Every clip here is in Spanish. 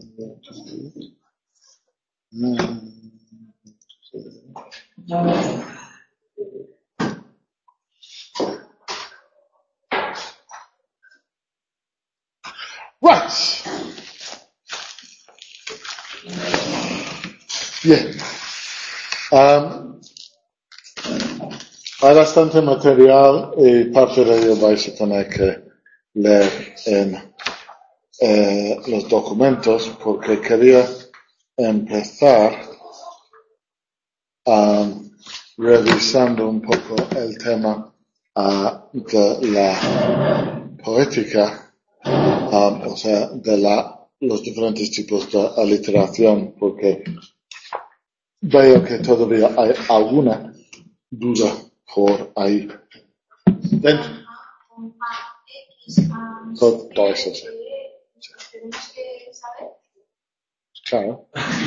Right. Bien. Hay bastante material y parte de ello vais a tener que leer en los documentos porque quería empezar revisando un poco el tema de la poética, o sea, de los diferentes tipos de aliteración, porque veo que todavía hay alguna duda por ahí dentro. Todo eso, sí. Claro.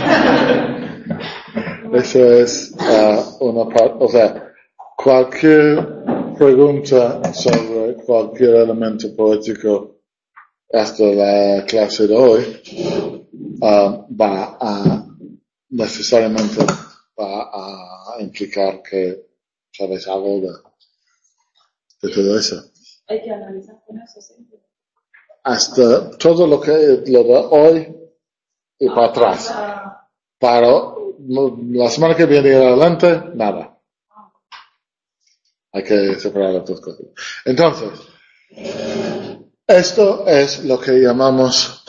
Eso es una parte, o sea, cualquier pregunta sobre cualquier elemento poético hasta la clase de hoy necesariamente va a implicar que sabes algo de todo eso. Hay que analizar con eso siempre. Hasta todo lo de hoy y para atrás. Para la semana que viene y adelante, nada. Hay que separar las dos cosas. Entonces, esto es lo que llamamos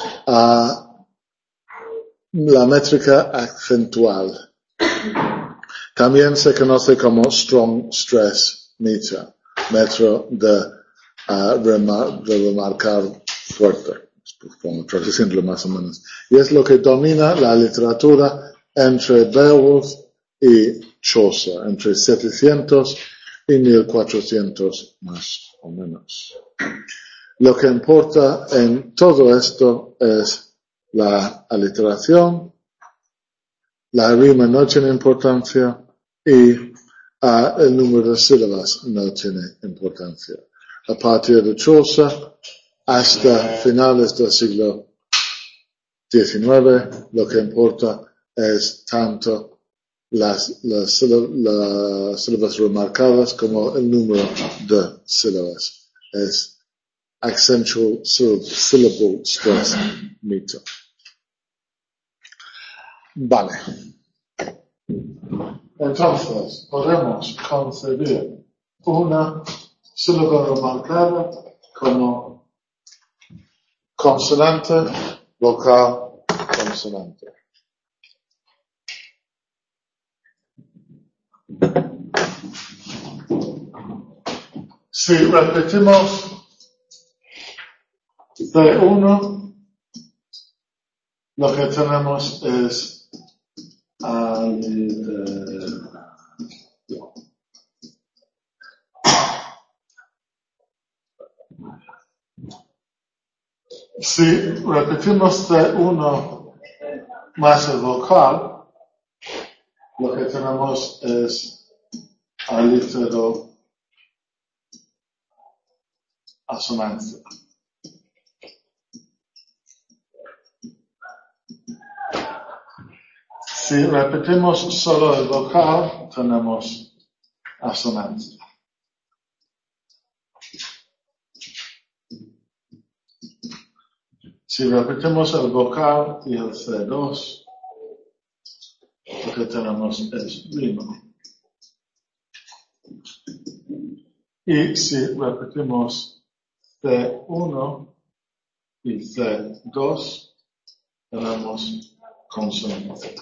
la métrica acentual. También se conoce como strong stress meter, metro de remarcar fuerte, como traduciéndolo más o menos. Y es lo que domina la literatura entre Beowulf y Chaucer, entre 700 y 1400 más o menos. Lo que importa en todo esto es la aliteración, la rima no tiene importancia y el número de sílabas no tiene importancia. A partir de Chaucer hasta finales del siglo XIX, lo que importa es tanto las sílabas remarcadas como el número de sílabas. Es accentual syllable stress meter. Vale. Entonces, podemos concebir una sílaba remarcada como consonante, vocal, consonante. Si repetimos C1, lo que tenemos es si repetimos C1 más el vocal, lo que tenemos es alítero asonancia. Si repetimos solo el vocal, tenemos asonancia. Si repetimos el vocal y el C2, lo que tenemos es rima. Y si repetimos C1 y C2, tenemos consonante.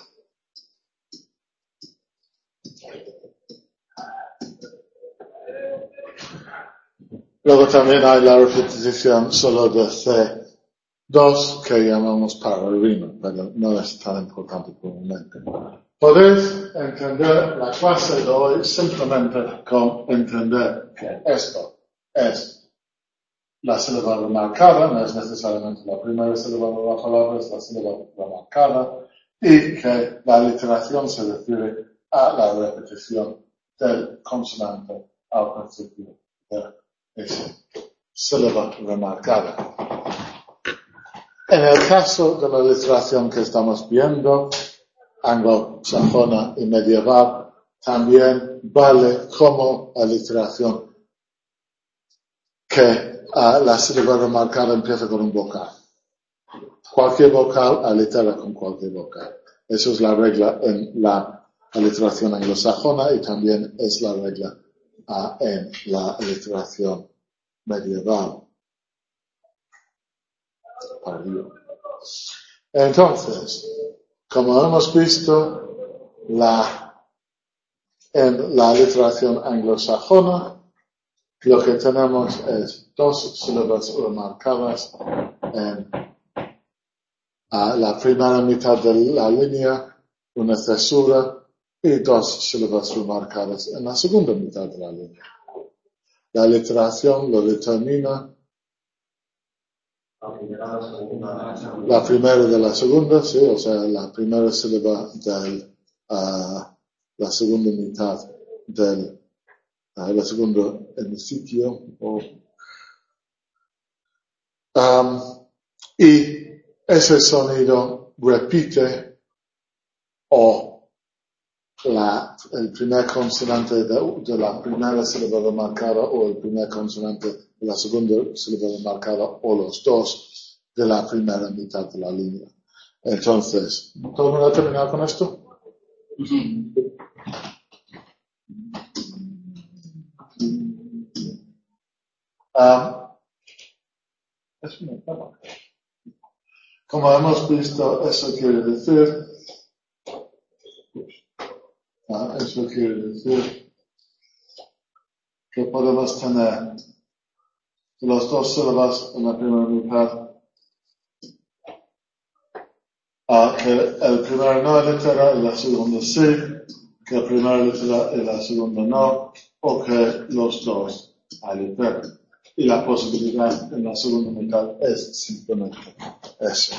Luego también hay la repetición solo de C2 que llamamos para rima, pero no es tan importante por el momento. Podéis entender la clase de hoy simplemente con entender que esto es la sílaba remarcada, no es necesariamente la primera sílaba de la palabra, es la sílaba remarcada, y que la aliteración se refiere a la repetición del consonante al principio de esa sílaba remarcada. En el caso de la literación que estamos viendo, anglosajona y medieval, también vale como aliteración que la sílaba remarcada empieza con un vocal. Cualquier vocal alitera con cualquier vocal. Eso es la regla en la aliteración anglosajona y también es la regla en la aliteración medieval. Entonces, como hemos visto, en la literación anglosajona, lo que tenemos es dos sílabas remarcadas en la primera mitad de la línea, una cesura y dos sílabas remarcadas en la segunda mitad de la línea. La literación lo determina la primera de la segunda, sí, o sea, la primera sílaba de la segunda mitad del segundo hemiciclo. Y ese sonido repite el primer consonante de la primera sílaba remarcada o el primer consonante de la segunda sílaba remarcada o los dos de la primera mitad de la línea. Entonces, ¿todo el mundo ha terminado con esto? Como hemos visto, eso quiere decir que podemos tener las dos sílabas en la primera mitad, que el primero no alitera y la segunda sí, que el primero alitera y la segunda no, o que los dos aliteran. Y la posibilidad en la segunda mitad es simplemente eso.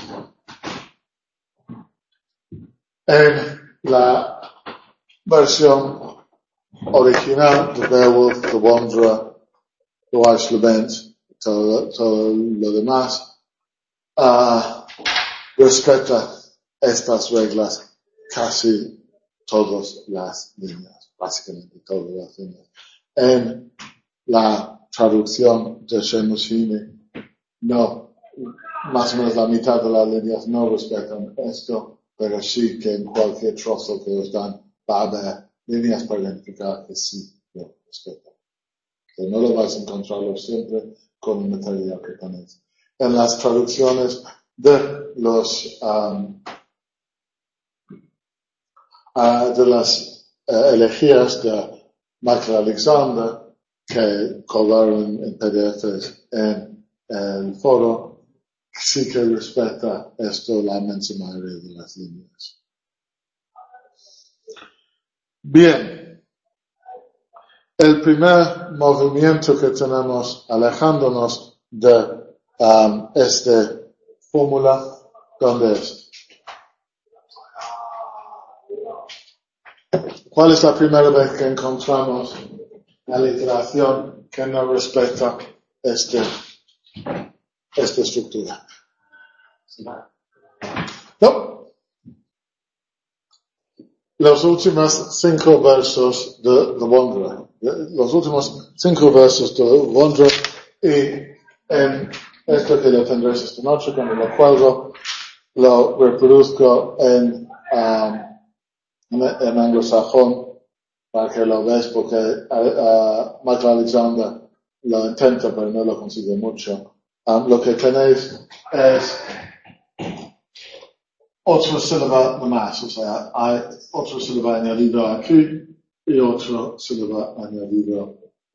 En la versión original de Beowulf, The Wanderer, The Welsh Lament, todo lo demás, respeta estas reglas casi todas las líneas, básicamente todas las líneas. En la traducción de Seamus Heaney, no, más o menos la mitad de las líneas no respetan esto, pero sí que en cualquier trozo que os dan va a haber líneas para identificar que sí lo respetan. Que no lo vais a encontrarlo siempre con el material que tenéis. En las traducciones de las elegías de Michael Alexander que colgaron en PDFs en el foro, sí que respeta esto la inmensa mayoría de las líneas. Bien, el primer movimiento que tenemos alejándonos de esta fórmula, ¿dónde es? ¿Cuál es la primera vez que encontramos la literación que no respeta esta estructura? No. Los últimos 5 versos de The Wanderer. Los últimos 5 versos de The Wanderer, y en esto que lo tendréis esta noche cuando lo cuelgo, lo reproduzco en anglosajón para que lo veáis, porque Michael Alexander lo intenta pero no lo consigue mucho. Lo que tenéis es otra sílaba más, o sea, hay otra sílaba añadida aquí y otra sílaba añadida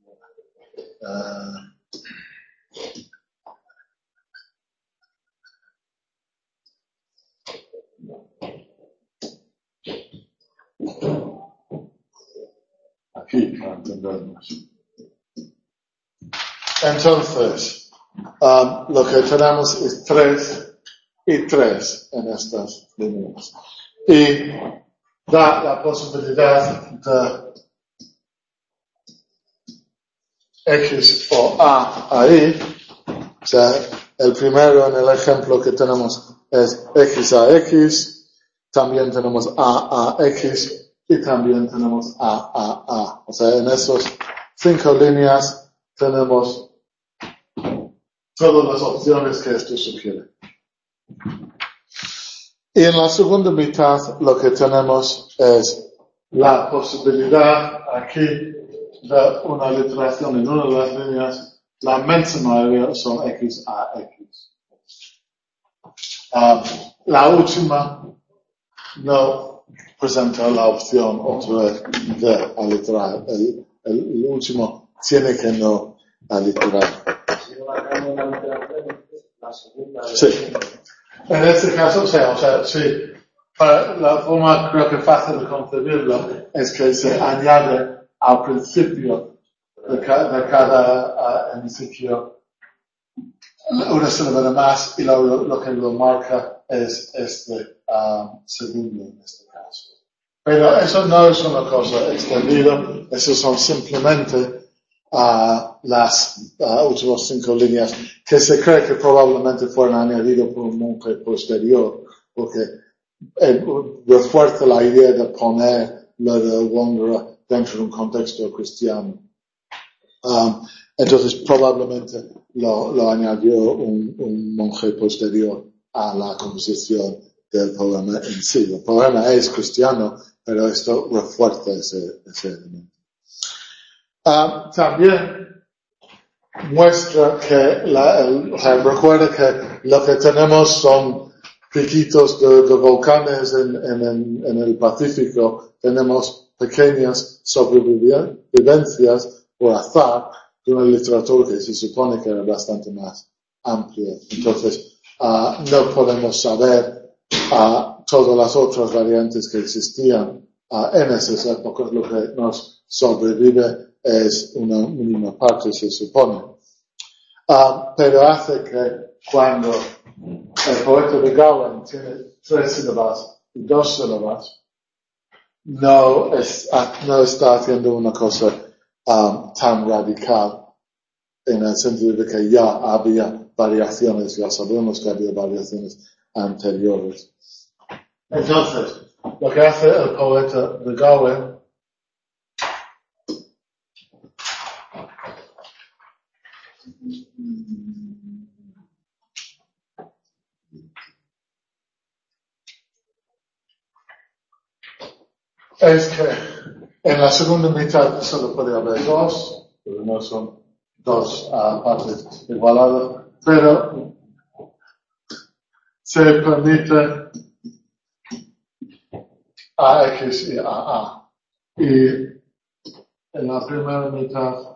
aquí, para entendernos. Entonces, lo que tenemos es 3 y 3 en estas líneas. Y da la posibilidad de X o A ahí, o sea, El primero en el ejemplo que tenemos es X a X, también tenemos A X y también tenemos A. O sea, en esas 5 líneas tenemos todas las opciones que esto sugiere. Y en la segunda mitad lo que tenemos es la posibilidad aquí de una literación en una de las líneas. La inmensa mayoría son X a X. La última no presenta la opción otra vez de aliterar. El último tiene que no aliterar. Sí. En este caso, o sea, sí. Para la forma creo que fácil de concebirlo es que se añade al principio de cada hemiciclo una sílaba de más y lo que lo marca es este segundo en este caso. Pero eso no es una cosa extendida, eso son simplemente las últimas 5 líneas que se cree que probablemente fueron añadidas por un monje posterior, porque refuerza la idea de poner lo de Wanderer dentro de un contexto cristiano. Entonces probablemente lo añadió un monje posterior a la composición del poema en sí. El poema es cristiano, pero esto refuerza ese elemento. También muestra que recuerda que lo que tenemos son piquitos de volcanes en el Pacífico. Tenemos pequeñas sobrevivencias por azar de una literatura que se supone que era bastante más amplia. Entonces, no podemos saber todas las otras variantes que existían en esas épocas. Lo que nos sobrevive es una mínima parte, se supone. Pero hace que cuando el poeta de Gawain tiene 3 sílabas y 2 sílabas, no está haciendo una cosa tan radical, en el sentido de que ya había variaciones, ya sabemos que había variaciones anteriores. Entonces, lo que hace el poeta de Gawain es que en la segunda mitad solo puede haber 2, pero no son 2 partes igualadas, pero se permite AX y AA. Y en la primera mitad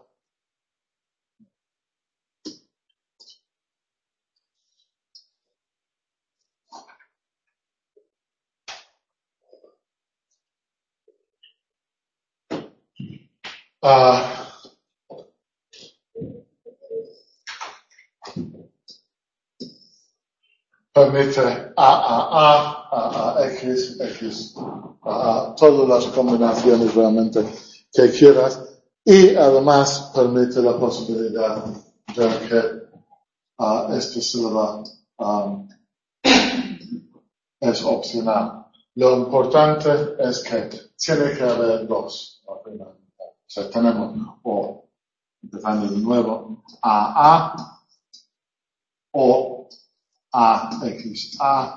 permite AAX, X, todas las combinaciones realmente que quieras, y además permite la posibilidad de que esta sílaba es opcional. Lo importante es que tiene que haber 2. O sea, tenemos o, empezando de nuevo, AA o AX, A,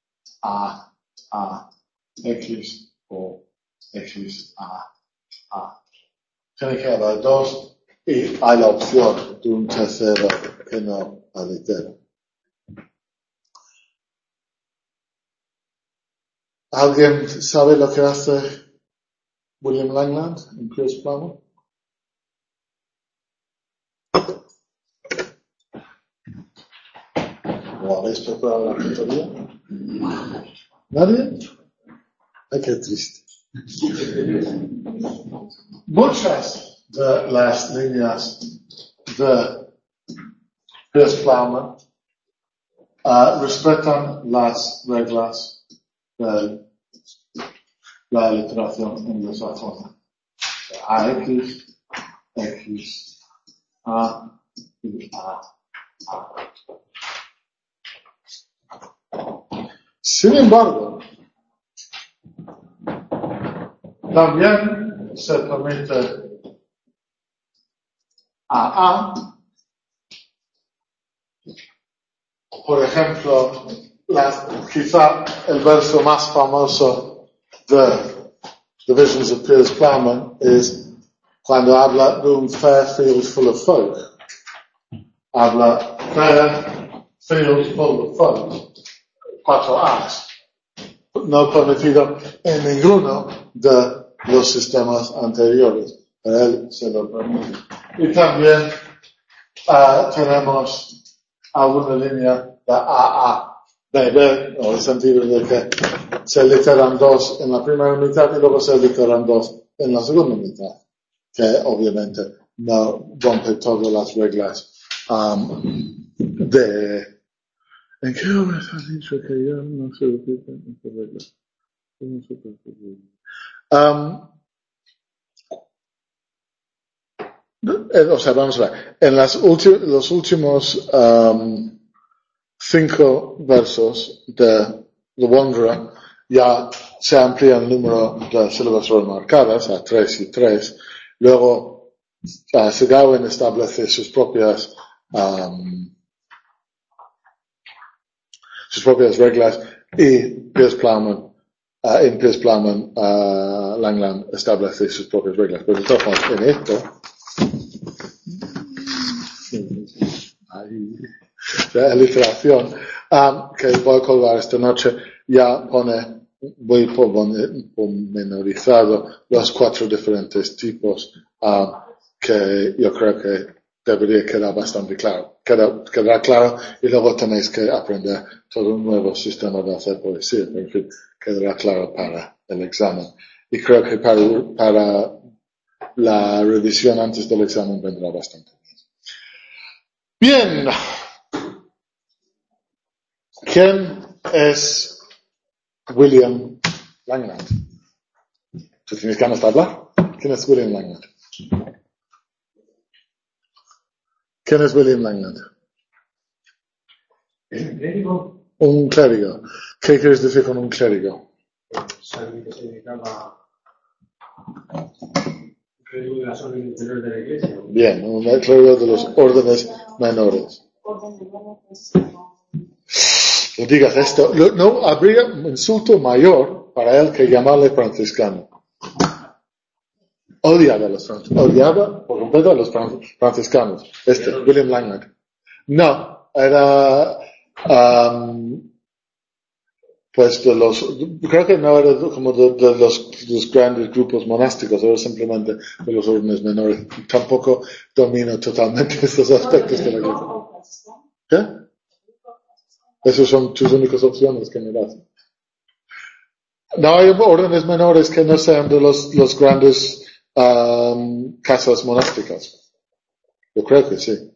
X o X, A. Tiene que haber 2 y hay la opción de un tercero que no alitera. ¿Alguien sabe lo que hace William Langland en Pierce Plummer? ¿O habéis preparado la tutoría? ¿Nadie? Ay, qué triste. Muchas de las líneas de Pierce Plummer respetan las reglas de la literación anglosajona. AX, X, A y A. Sin embargo, también se permite a A, por ejemplo, quizá el verso más famoso de The Visions of Piers Plowman es cuando habla de un fair field full of folk. Habla fair field full of folk. 4 A's. No permitido en ninguno de los sistemas anteriores. A él se lo permite. Y también tenemos alguna línea de AA, BB, en el sentido de que se literan 2 en la primera mitad y luego se literan 2 en la segunda mitad, que obviamente no rompe todas las reglas de... ¿En qué obras has dicho que yo no se repiten estas reglas? O sea, vamos a ver. En los últimos 5 versos de The Wanderer ya se amplía el número de sílabas remarcadas a 3 y 3. Luego, Seguin establece sus propias reglas y Piers Plowman Langland establece sus propias reglas. Pero de todas formas, en esto, la literación que voy a colgar esta noche ya pone muy pormenorizado los 4 diferentes tipos que yo creo que debería quedar bastante claro. Quedará claro y luego tenéis que aprender todo un nuevo sistema de hacer poesía. En fin, quedará claro para el examen. Y creo que para la revisión antes del examen vendrá bastante bien. Bien. ¿Quién es William Langland? ¿Tú tienes ganas de hablar? ¿Quién es William Langland? ¿Quién es William Langland? ¿Es un clérigo? Un clérigo. ¿Qué quieres decir con un clérigo? Alguien que se dedicaba clérigo de las órdenes menores de la iglesia. Bien, un clérigo de los órdenes menores. No digas esto. No habría un insulto mayor para él que llamarle franciscano. Odiaba por completo a los franciscanos. William Langland. No, era pues creo que no era como de los grandes grupos monásticos, era simplemente de los órdenes menores. Tampoco domino totalmente estos aspectos de la iglesia. ¿Qué? Esas son tus únicas opciones que me das. No hay órdenes menores que no sean de los grandes casas monásticas. Yo creo que sí.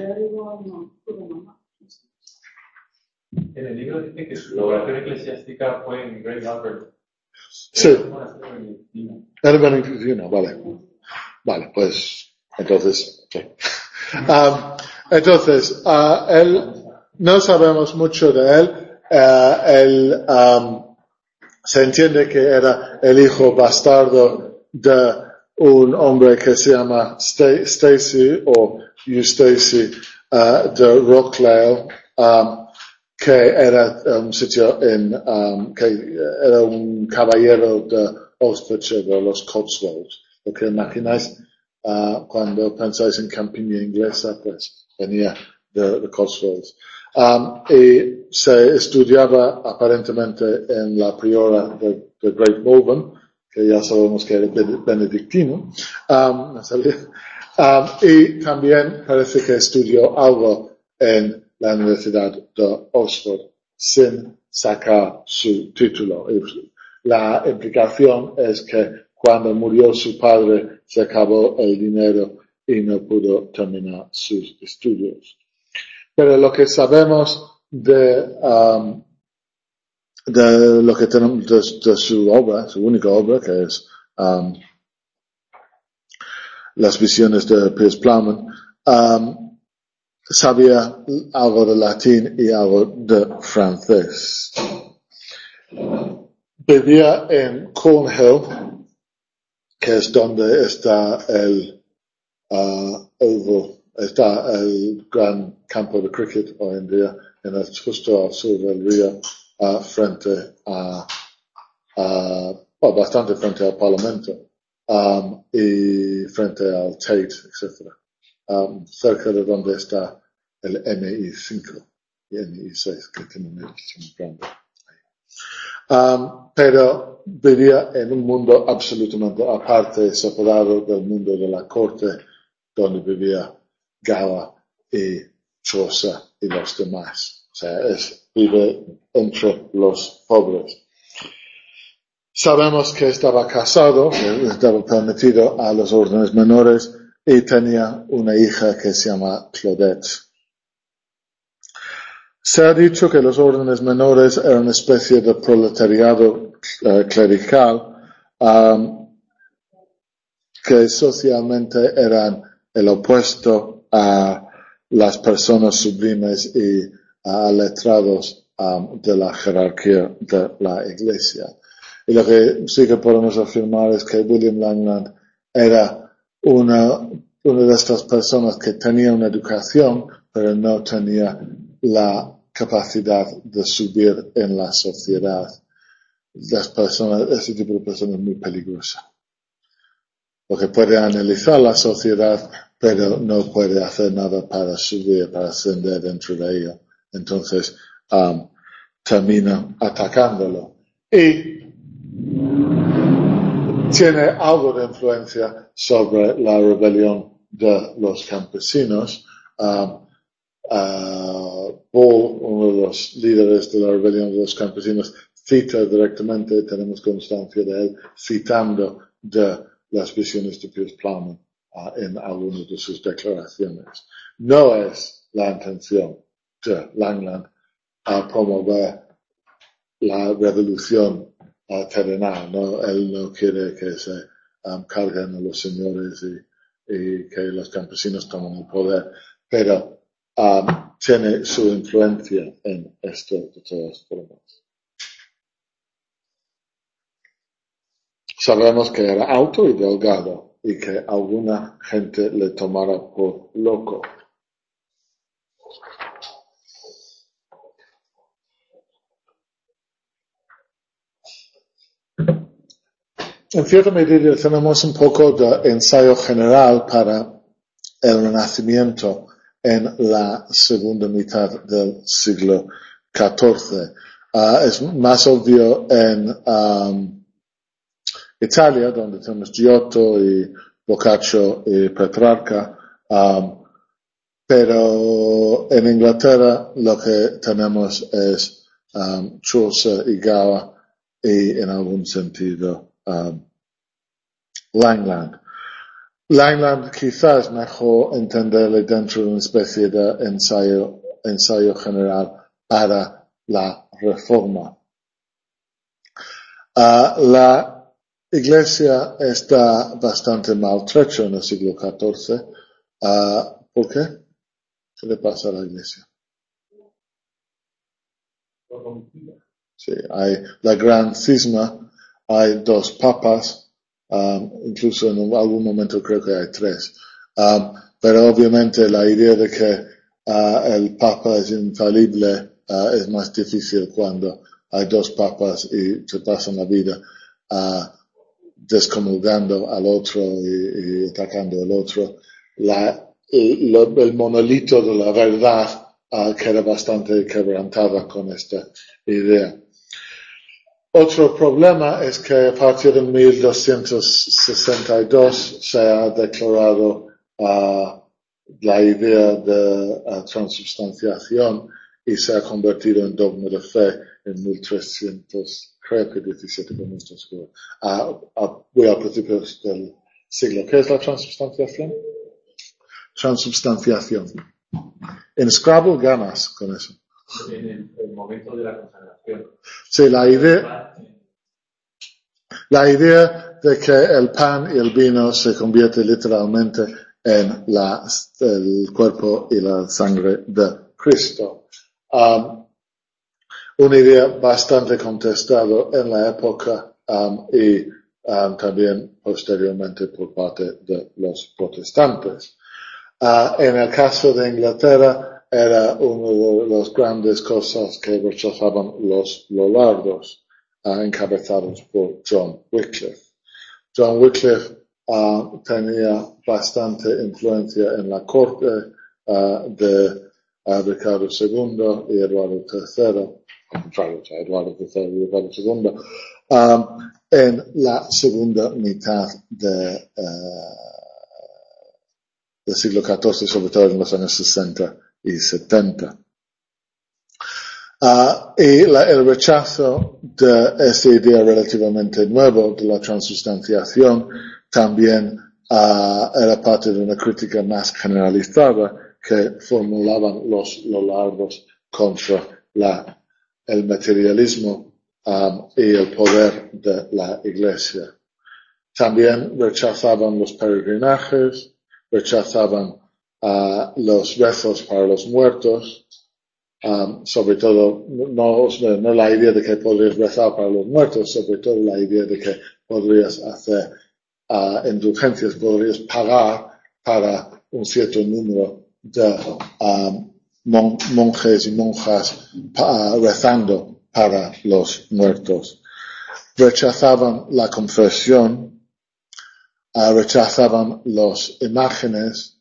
En el libro dice que su oración eclesiástica fue en Great Albert. Sí. Era benedictino, vale. Vale, pues, entonces, sí. Entonces, él, no sabemos mucho de él. Él, se entiende que era el hijo bastardo de un hombre que se llama Stacy o Eustacy de Rochdale, que era un sitio que era un caballero de Oxfordshire, de los Cotswolds. Lo que imagináis cuando pensáis en campiña inglesa, pues venía de Cotswolds. Y se estudiaba aparentemente en la priora de Great Malvern, que ya sabemos que era benedictino, no sabía. Y también parece que estudió algo en la Universidad de Oxford sin sacar su título. Y la implicación es que cuando murió su padre se acabó el dinero y no pudo terminar sus estudios. Pero lo que sabemos de lo que tenemos de su obra, su única obra, que es Las visiones de Piers Plowman, sabía algo de latín y algo de francés. vivía en Cornhill, que es donde está está el gran campo de cricket hoy en día, justo al sur del río, frente bastante frente al Parlamento, y frente al Tate, etc. Cerca de donde está el MI5 y MI6, que tiene una edición grande. Pero vivía en un mundo absolutamente aparte, separado del mundo de la corte, donde vivía Gower y Chaucer y los demás. O sea, vive entre los pobres. Sabemos que estaba casado, que estaba permitido a los órdenes menores, y tenía una hija que se llama Claudette. Se ha dicho que los órdenes menores eran una especie de proletariado clerical, que socialmente eran el opuesto a las personas sublimes y letrados de la jerarquía de la Iglesia. Y lo que sí que podemos afirmar es que William Langland era una de estas personas que tenía una educación, pero no tenía la capacidad de subir en la sociedad. Ese tipo de personas es muy peligrosa. Porque puede analizar la sociedad, pero no puede hacer nada para subir, para ascender dentro de ella. Entonces, termina atacándolo. Y tiene algo de influencia sobre la rebelión de los campesinos. Ball, uno de los líderes de la rebelión de los campesinos, cita directamente, tenemos constancia de él, citando de las visiones de Piers Plowman en algunas de sus declaraciones. No es la intención de Langland promover la revolución terrenal, ¿no? Él no quiere que se carguen a los señores y que los campesinos tomen el poder, pero tiene su influencia en esto de todas formas. Sabemos que era alto y delgado y que alguna gente le tomara por loco. En cierta medida tenemos un poco de ensayo general para el Renacimiento en la segunda mitad del siglo XIV. Es más obvio en Italia, donde tenemos Giotto y Boccaccio y Petrarca, pero en Inglaterra lo que tenemos es Chaucer y Gower y en algún sentido Langland. Langland quizás mejor entenderle dentro de una especie de ensayo general para la reforma. La Iglesia está bastante maltrecha en el siglo XIV. ¿Por qué? ¿Qué le pasa a la Iglesia? Sí, hay la gran cisma, hay 2 papas, incluso en algún momento creo que hay 3. Pero obviamente la idea de que el papa es infalible es más difícil cuando hay 2 papas y se pasan la vida descomulgando al otro y atacando al otro. El monolito de la verdad queda bastante quebrantada con esta idea. Otro problema es que a partir de 1262 se ha declarado la idea de transubstanciación y se ha convertido en dogma de fe en 1300, creo que 17, pero no estoy seguro. Voy a principios del siglo. ¿Qué es la transubstanciación? Transubstanciación. En Scrabble ganas con eso. En el momento de la consagración. Sí, la idea de que el pan y el vino se convierte literalmente en el cuerpo y la sangre de Cristo. una idea bastante contestado en la época y también posteriormente por parte de los protestantes. En el caso de Inglaterra era una de las grandes cosas que rechazaban los lollardos, encabezados por John Wycliffe. John Wycliffe tenía bastante influencia en la corte de Ricardo II y Eduardo III, Eduardo III y Eduardo II, en la segunda mitad del siglo XIV, sobre todo en los años 60 y 70. Y el rechazo de esta idea relativamente nueva de la transustanciación también era parte de una crítica más generalizada que formulaban los lollardos contra el materialismo y el poder de la Iglesia. También rechazaban los peregrinajes, rechazaban los rezos para los muertos, sobre todo no la idea de que podrías rezar para los muertos, sobre todo la idea de que podrías hacer indulgencias, podrías pagar para un cierto número de monjes y monjas rezando para los muertos. Rechazaban la confesión, rechazaban las imágenes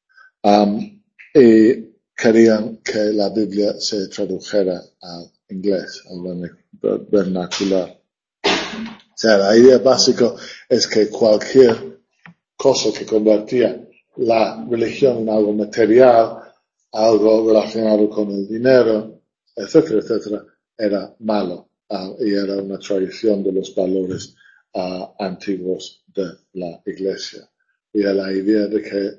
y querían que la Biblia se tradujera al inglés, al vernacular. O sea, la idea básica es que cualquier cosa que convertía la religión en algo material, algo relacionado con el dinero, etcétera, etcétera, era malo y era una traición de los valores antiguos de la Iglesia. Y la idea de que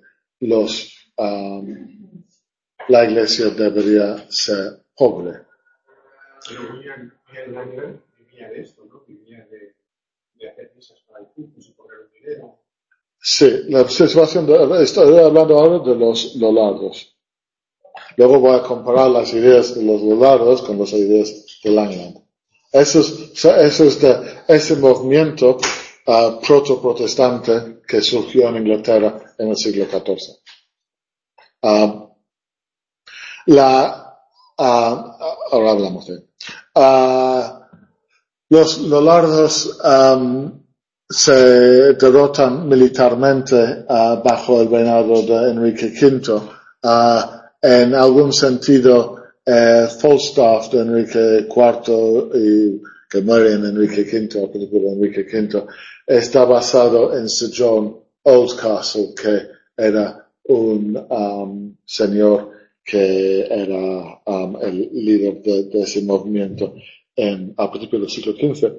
la Iglesia debería ser pobre. Pero vivía de esto, ¿no? Vivía de hacer misas para el culto y poner el dinero. Sí, la situación estoy hablando ahora de los lollardos. Luego voy a comparar las ideas de los lollardos con las ideas de Langland. Eso es de ese movimiento proto-protestante que surgió en Inglaterra en el siglo XIV. Ahora hablamos de los lollardos se derrotan militarmente bajo el reinado de Enrique V. En algún sentido, Falstaff de Enrique IV, que muere en Enrique V, a principio de Enrique V, está basado en Sir John Oldcastle, que era un señor que era el líder de ese movimiento a principios del siglo XV.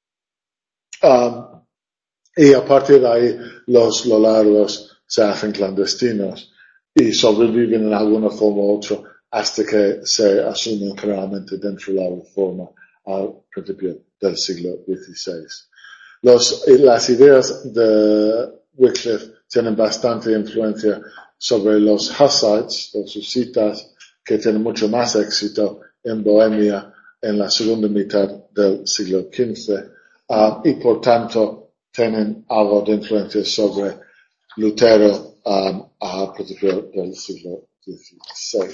Y a partir de ahí los lollardos se hacen clandestinos y sobreviven en alguna forma u otra hasta que se asumen generalmente dentro de la reforma al principio del siglo XVI. Las ideas de Wycliffe tienen bastante influencia sobre los Hussites, los husitas, que tienen mucho más éxito en Bohemia en la segunda mitad del siglo XV, y por tanto tienen algo de influencia sobre Lutero a principios del siglo XVI.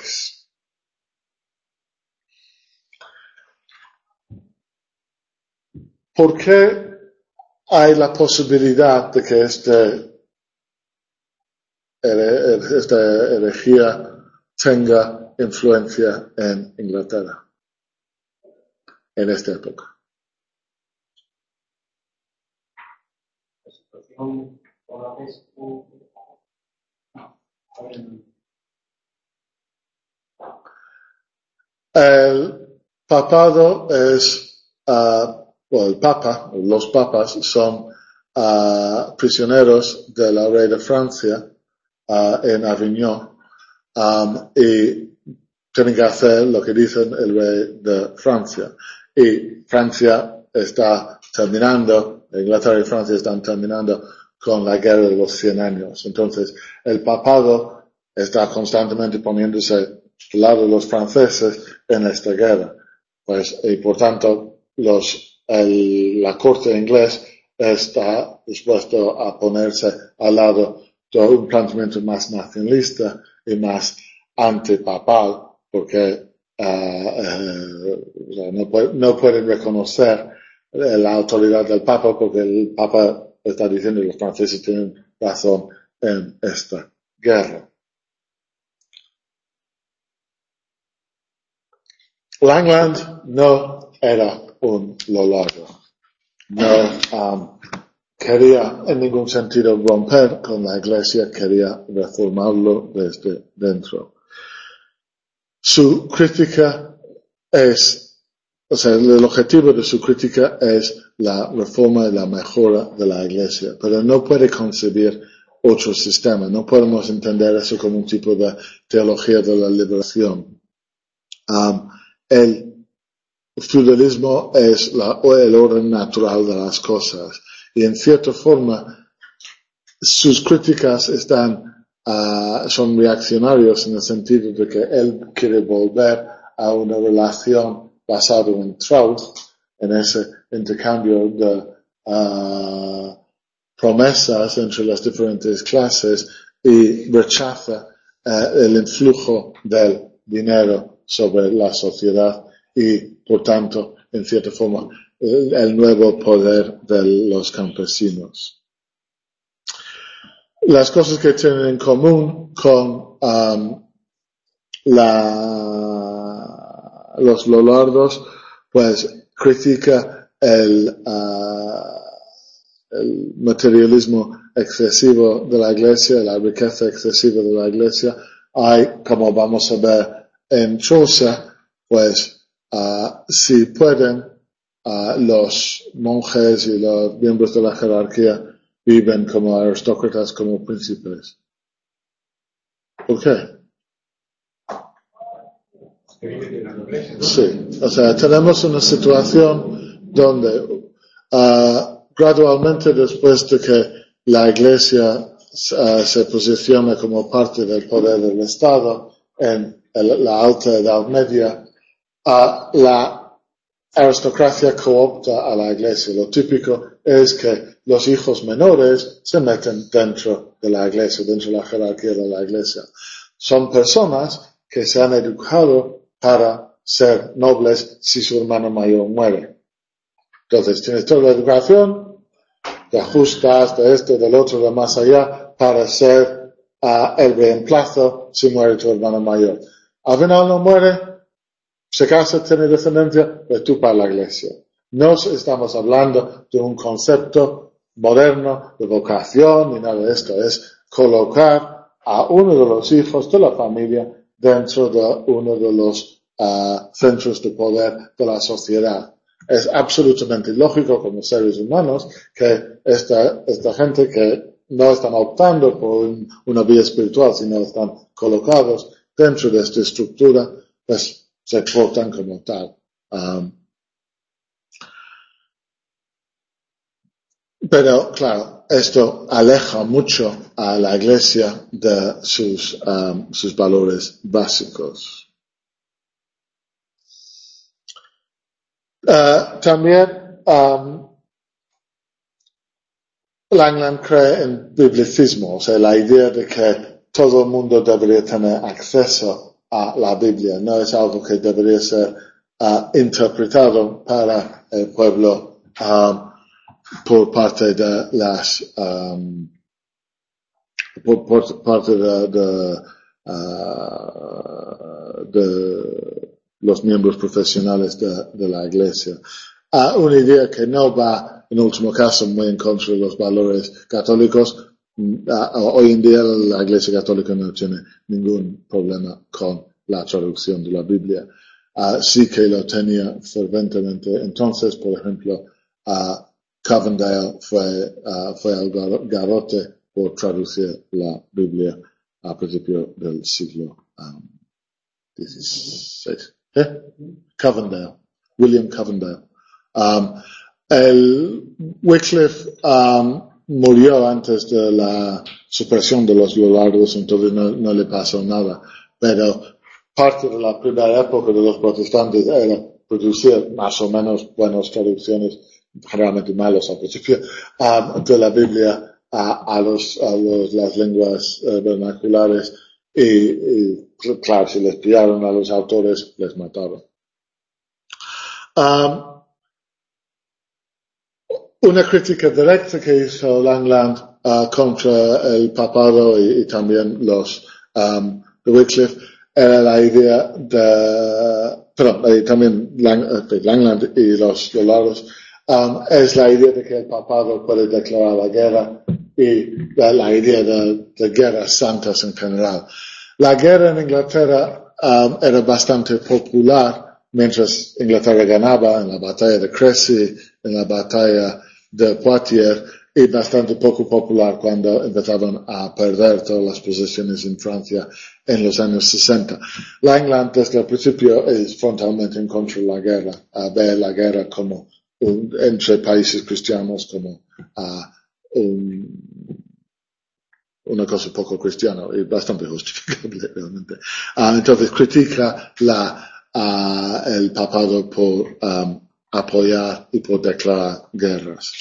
¿Por qué hay la posibilidad de que esta herejía tenga influencia en Inglaterra en esta época? La situación ahora es el papado es, el papa, los papas son prisioneros de la rey de Francia en Avignon, y tienen que hacer lo que dicen el rey de Francia. Y Francia está terminando, Inglaterra y Francia están terminando con la guerra de los 100 años. Entonces, el papado está constantemente poniéndose del lado de los franceses en esta guerra. pues, y por tanto, la corte inglés está dispuesto a ponerse al lado de un planteamiento más nacionalista y más antipapal, porque no pueden reconocer la autoridad del Papa, porque el Papa está diciendo que los franceses tienen razón en esta guerra. Langland no era un Lollardo. No quería en ningún sentido romper con la Iglesia, quería reformarlo desde dentro. Su crítica el objetivo de su crítica es la reforma y la mejora de la Iglesia, pero no puede concebir otro sistema. No podemos entender eso como un tipo de teología de la liberación. El feudalismo es el orden natural de las cosas, y en cierta forma sus críticas son reaccionarios en el sentido de que él quiere volver a una relación basada en troth, en ese intercambio de promesas entre las diferentes clases, y rechaza el influjo del dinero sobre la sociedad y, por tanto, en cierta forma, el nuevo poder de los campesinos. Las cosas que tienen en común con los Lollardos, pues critica el materialismo excesivo de la Iglesia, la riqueza excesiva de la Iglesia. Hay, como vamos a ver en Chaucer, pues si pueden, los monjes y los miembros de la jerarquía viven como aristócratas, como príncipes. ¿Por qué? Sí, tenemos una situación donde gradualmente, después de que la Iglesia se posiciona como parte del poder del Estado en la Alta Edad Media, la aristocracia coopta a la Iglesia. Lo típico es que los hijos menores se meten dentro de la Iglesia, dentro de la jerarquía de la Iglesia. Son personas que se han educado para ser nobles si su hermano mayor muere. Entonces, tienes toda la educación, te ajustas de este, del otro, de más allá, para ser el reemplazo si muere tu hermano mayor. Al final no muere, se casa, tiene descendencia, pues tú para la Iglesia. No estamos hablando de un concepto moderno de vocación ni nada de esto. Es colocar a uno de los hijos de la familia dentro de uno de los centros de poder de la sociedad. Es absolutamente lógico como seres humanos que esta gente que no están optando por una vía espiritual, sino están colocados dentro de esta estructura, pues se portan como tal. Pero, claro, esto aleja mucho a la Iglesia de sus valores básicos. También Langland cree en biblicismo, la idea de que todo el mundo debería tener acceso a la Biblia. No es algo que debería ser interpretado para el pueblo por parte de los miembros profesionales de la Iglesia. Una idea que no va, en último caso, muy en contra de los valores católicos. Hoy en día la Iglesia Católica no tiene ningún problema con la traducción de la Biblia. Sí que lo tenía ferventemente. Entonces, por ejemplo, Covendale fue al garrote por traducir la Biblia a principios del siglo XVI. Covendale, William Covendale. Wycliffe murió antes de la supresión de los Lollardos, entonces no le pasó nada. Pero parte de la primera época de los protestantes era producir más o menos buenas traducciones, generalmente malos al principio, de la Biblia a las lenguas vernaculares y claro, si les pillaron a los autores, les mataron. Una crítica directa que hizo Langland contra el papado y también los de Wycliffe era la idea también Langland y los Lollardos, es la idea de que el papado puede declarar la guerra y la idea de guerras santas en general. La guerra en Inglaterra era bastante popular mientras Inglaterra ganaba en la batalla de Crécy, en la batalla de Poitiers, y bastante poco popular cuando empezaban a perder todas las posesiones en Francia en los años 60. Langland desde el principio es frontalmente en contra de la guerra, ve la guerra como entre países cristianos como una cosa poco cristiana y bastante justificable realmente. Entonces critica el papado por apoyar y por declarar guerras.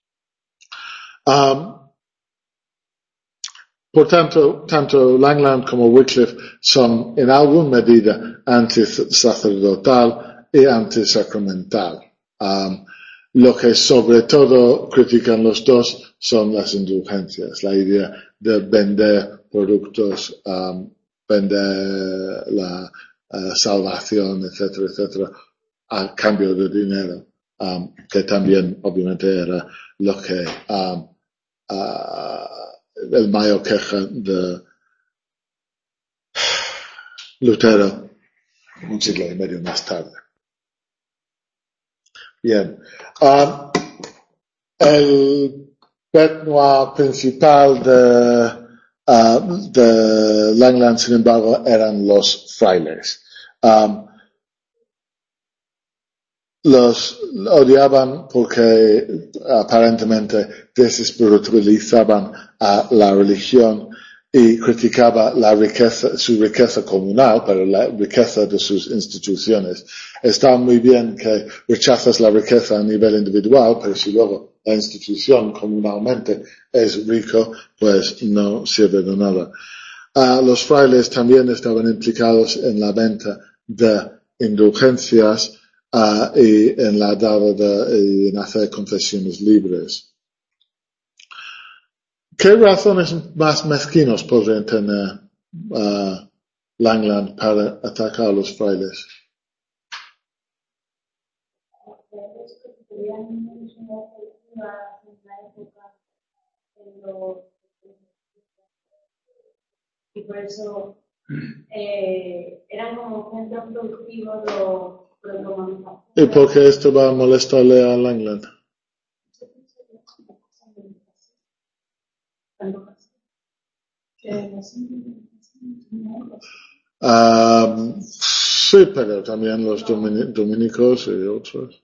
Por tanto Langland como Wycliffe son en alguna medida antisacerdotal y antisacramental. Lo que sobre todo critican los dos son las indulgencias, la idea de vender productos, vender la salvación, etcétera, etcétera, a cambio de dinero, que también obviamente era lo que el mayor queja de Lutero un siglo y medio más tarde. Bien. El bête noire principal de Langland, sin embargo, eran los frailes. Los odiaban porque aparentemente desespiritualizaban a la religión y criticaba su riqueza comunal, pero la riqueza de sus instituciones. Está muy bien que rechazas la riqueza a nivel individual, pero si luego la institución comunalmente es rico, pues no sirve de nada. Los frailes también estaban implicados en la venta de indulgencias y en la dada y en hacer confesiones libres. ¿Qué razones más mezquinos podrían tener Langland para atacar a los frailes? Y por eso eran como centros productivos los ¿Y por qué esto va a molestarle a Langland? Sí, pero también los dominicos y otros.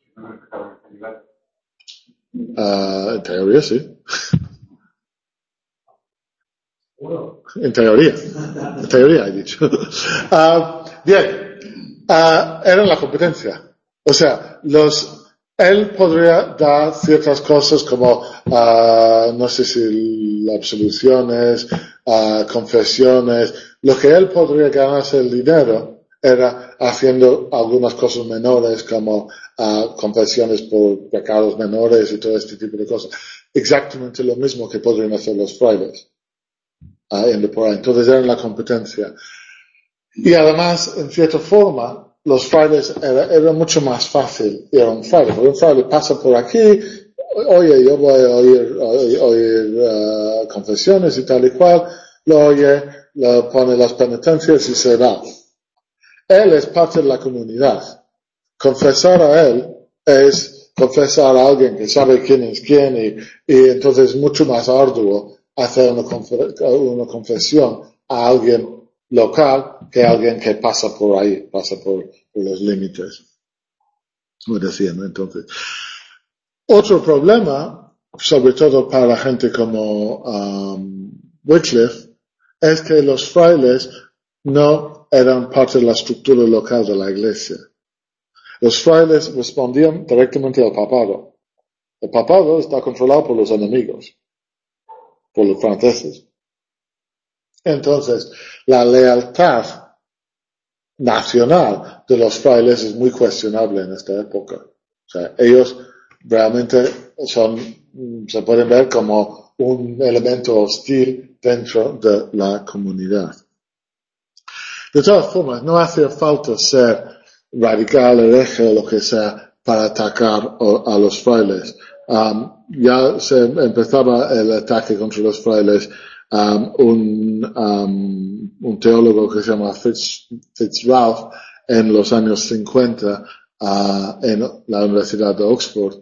En teoría sí. En teoría he dicho. Bien, eran la competencia. O sea, él podría dar ciertas cosas como, no sé si absoluciones, confesiones. Lo que él podría ganarse el dinero era haciendo algunas cosas menores como confesiones por pecados menores y todo este tipo de cosas. Exactamente lo mismo que podrían hacer los frailes. Entonces eran la competencia. Y además, en cierta forma, los frailes era mucho más fácil ir a un fraile. Porque un fraile pasa por aquí, oye, yo voy a oír confesiones y tal y cual, lo oye, le pone las penitencias y se va. Él es parte de la comunidad. Confesar a él es confesar a alguien que sabe quién es quién y entonces es mucho más arduo hacer una confesión a alguien local que alguien que pasa por ahí, pasa por los límites. Como decía, ¿no? Entonces, otro problema, sobre todo para la gente como Wycliffe, es que los frailes no eran parte de la estructura local de la iglesia. Los frailes respondían directamente al papado. El papado está controlado por los enemigos, por los franceses. Entonces, la lealtad nacional de los frailes es muy cuestionable en esta época. O sea, ellos realmente se pueden ver como un elemento hostil dentro de la comunidad. De todas formas, no hacía falta ser radical, hereje o lo que sea para atacar a los frailes. Ya se empezaba el ataque contra los frailes. Un teólogo que se llama Fitzralph en los años 50 en la Universidad de Oxford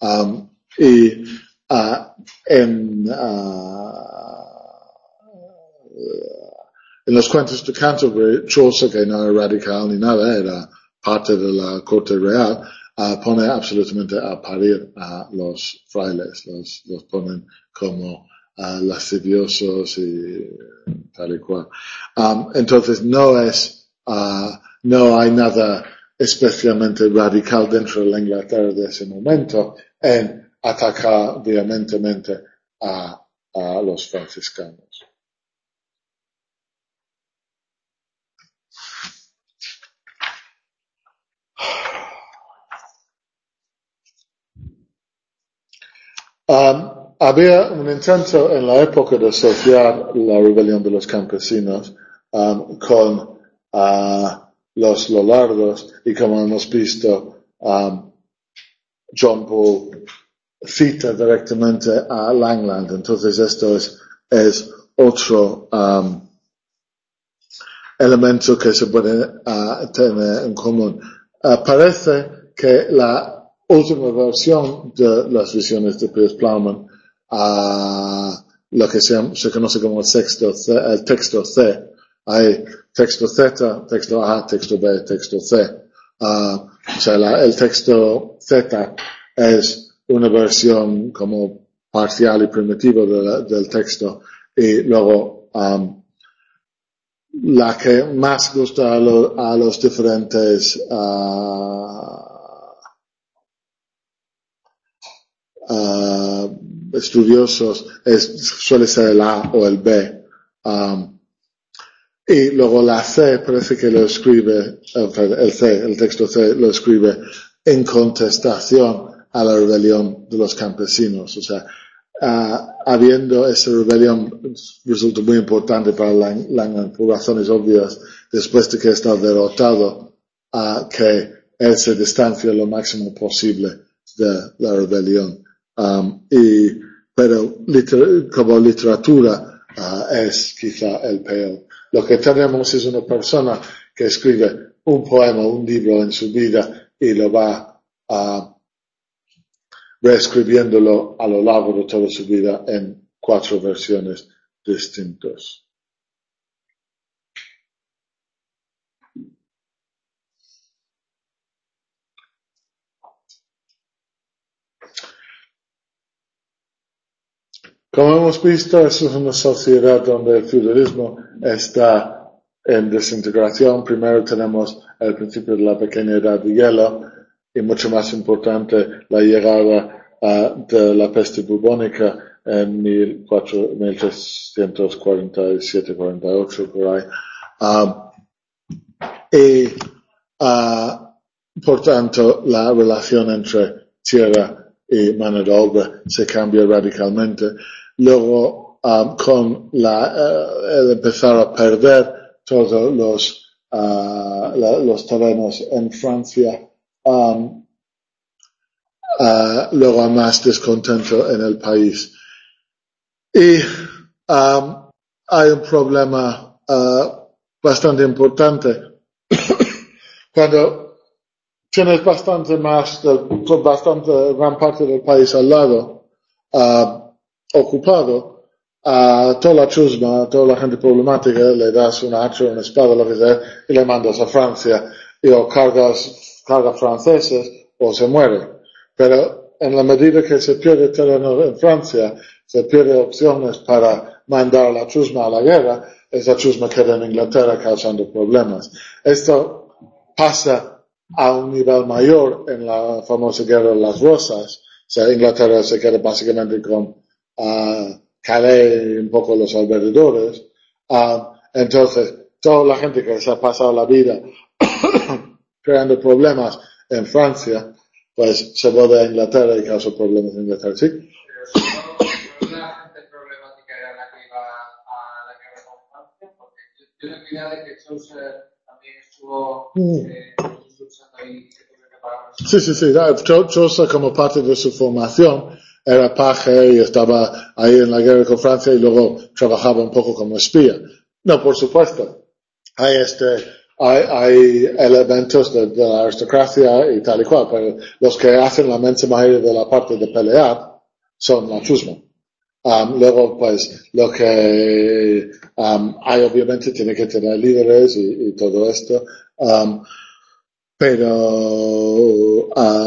en los cuentos de Canterbury, Chaucer, que no era radical ni nada, era parte de la corte real, pone absolutamente a parir a los frailes, los ponen como lasciviosos y tal y cual. Entonces no hay nada especialmente radical dentro de la Inglaterra de ese momento en atacar vehementemente a los franciscanos. Había un intento en la época de asociar la rebelión de los campesinos con los Lollardos, y como hemos visto, John Bull cita directamente a Langland. Entonces esto es otro elemento que se puede tener en común. Parece que la última versión de las visiones de Piers Plowman, lo que se conoce como el texto C. Hay texto Z, texto A, texto B, texto C. O sea, el texto Z es una versión como parcial y primitiva del texto, y luego la que más gusta a los diferentes estudiosos suele ser el A o el B. Y luego la C parece que lo escribe, el texto C lo escribe en contestación a la rebelión de los campesinos. O sea, habiendo esa rebelión, resulta muy importante para Langland por razones obvias, después de que está derrotado, que él se distancia lo máximo posible de la rebelión. Pero como literatura es quizá el peor. Lo que tenemos es una persona que escribe un poema, un libro en su vida, y lo va reescribiéndolo a lo largo de toda su vida en 4 versiones distintas. Como hemos visto, eso es una sociedad donde el feudalismo está en desintegración. Primero tenemos el principio de la pequeña edad de hielo, y mucho más importante, la llegada de la peste bubónica en 1347-48, por ahí. Por tanto, la relación entre tierra y mano de obra se cambia radicalmente. Luego, con el empezar a perder todos los terrenos en Francia, luego hay más descontento en el país. Y hay un problema bastante importante. Cuando tienes gran parte del país al lado ocupado, a toda la chusma, a toda la gente problemática, le das un hacha, una espada, lo que sea, y le mandas a Francia, y o carga franceses o se muere. Pero en la medida que se pierde terreno en Francia, se pierde opciones para mandar a la chusma a la guerra, esa chusma queda en Inglaterra causando problemas. Esto pasa a un nivel mayor en la famosa Guerra de las Rosas. O sea, Inglaterra se queda básicamente con Calais y un poco los alrededores. Entonces, toda la gente que se ha pasado la vida creando problemas en Francia, pues se vuelve a Inglaterra y causa problemas en Inglaterra, ¿sí? Pero solo la gente problemática era la que iba a la guerra con Francia, porque yo tengo idea de que Chaucer también estuvo luchando ahí y que tuvo que parar. Sí. Chaucer, como parte de su formación, era paje y estaba ahí en la guerra con Francia y luego trabajaba un poco como espía. No, por supuesto. Hay elementos de la aristocracia y tal y cual, pero los que hacen la mente mayor de la parte de pelear son la chusma. Luego, pues, lo que hay obviamente tiene que tener líderes y todo esto, pero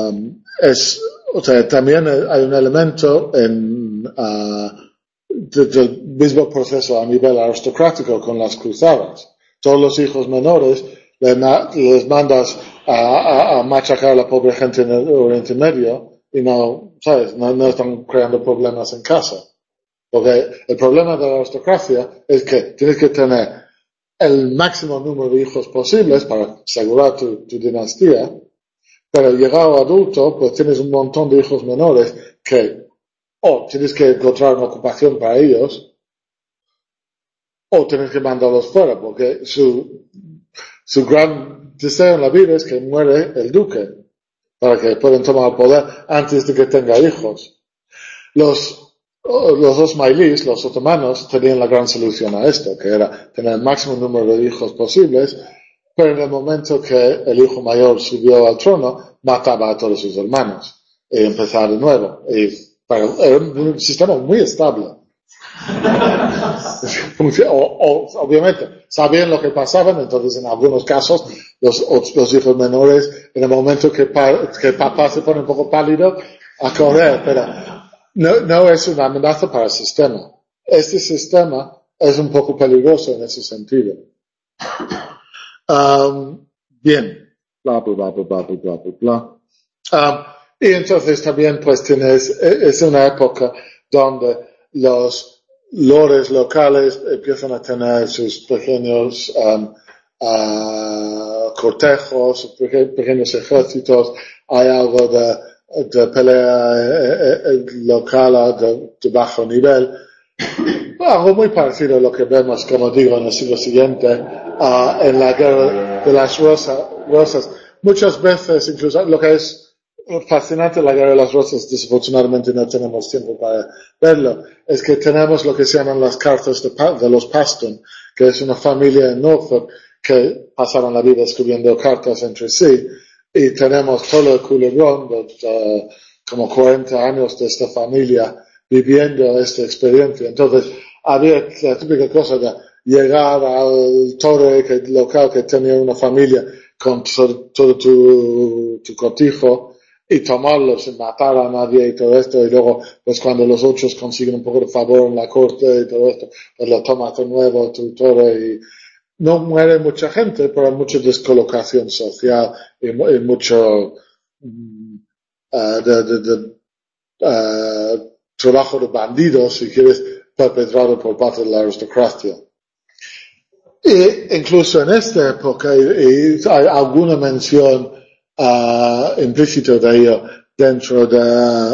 o sea, también hay un elemento del mismo proceso a nivel aristocrático con las cruzadas. Todos los hijos menores les mandas a machacar a la pobre gente en el Oriente Medio y no, ¿sabes? No están creando problemas en casa. Porque el problema de la aristocracia es que tienes que tener el máximo número de hijos posibles para asegurar tu dinastía, pero llegado adulto, pues tienes un montón de hijos menores que tienes que encontrar una ocupación para ellos, o tienes que mandarlos fuera, porque su gran deseo en la vida es que muere el duque, para que puedan tomar el poder antes de que tenga hijos. Los osmailís, los otomanos, tenían la gran solución a esto, que era tener el máximo número de hijos posibles, pero en el momento que el hijo mayor subió al trono, mataba a todos sus hermanos, y empezaba de nuevo. Pero era un sistema muy estable. Obviamente, sabían lo que pasaba, entonces en algunos casos, los hijos menores, en el momento que papá se pone un poco pálido, a correr, pero no es una amenaza para el sistema. Este sistema es un poco peligroso en ese sentido. Bien, bla, bla, bla, bla, bla, bla, bla, bla. Y entonces también pues es una época donde los lores locales empiezan a tener sus pequeños cortejos, sus pequeños ejércitos, hay algo de pelea local de bajo nivel, algo muy parecido a lo que vemos, como digo, en el siglo siguiente, en la guerra de las rosas. Muchas veces, incluso, lo que es fascinante en la guerra de las rosas, desafortunadamente no tenemos tiempo para verlo, es que tenemos lo que se llaman las cartas de los Paston, que es una familia en Norfolk que pasaron la vida escribiendo cartas entre sí, y tenemos todo el culebrón de como 40 años de esta familia viviendo esta experiencia. Entonces, había la típica cosa de llegar al torre local que tenía una familia con todo tu cortijo y tomarlo sin matar a nadie y todo esto, y luego, pues cuando los otros consiguen un poco de favor en la corte y todo esto, pues lo tomas de nuevo tu torre y no muere mucha gente, pero hay mucha descolocación social y mucho trabajo de bandidos, si quieres, perpetrado por parte de la aristocracia. Y incluso en esta época hay alguna mención implícita de ello dentro de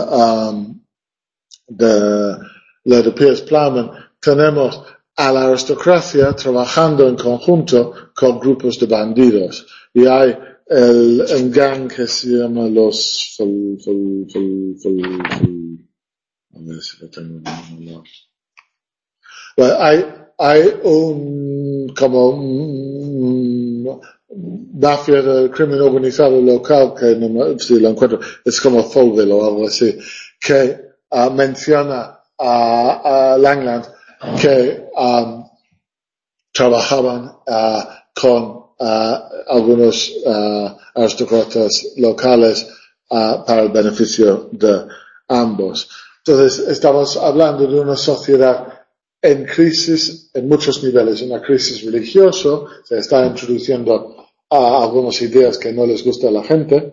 la de Piers Plowman. Tenemos a la aristocracia trabajando en conjunto con grupos de bandidos. Y hay un gang que se llama los a ver si lo tengo. Bueno, hay mafia del crimen organizado local que no, si lo encuentro, es como Fogel o algo así, que menciona a Langland que trabajaban con algunos aristócratas locales para el beneficio de ambos. Entonces, estamos hablando de una sociedad en crisis en muchos niveles, una crisis religiosa, se está introduciendo algunas ideas que no les gusta a la gente.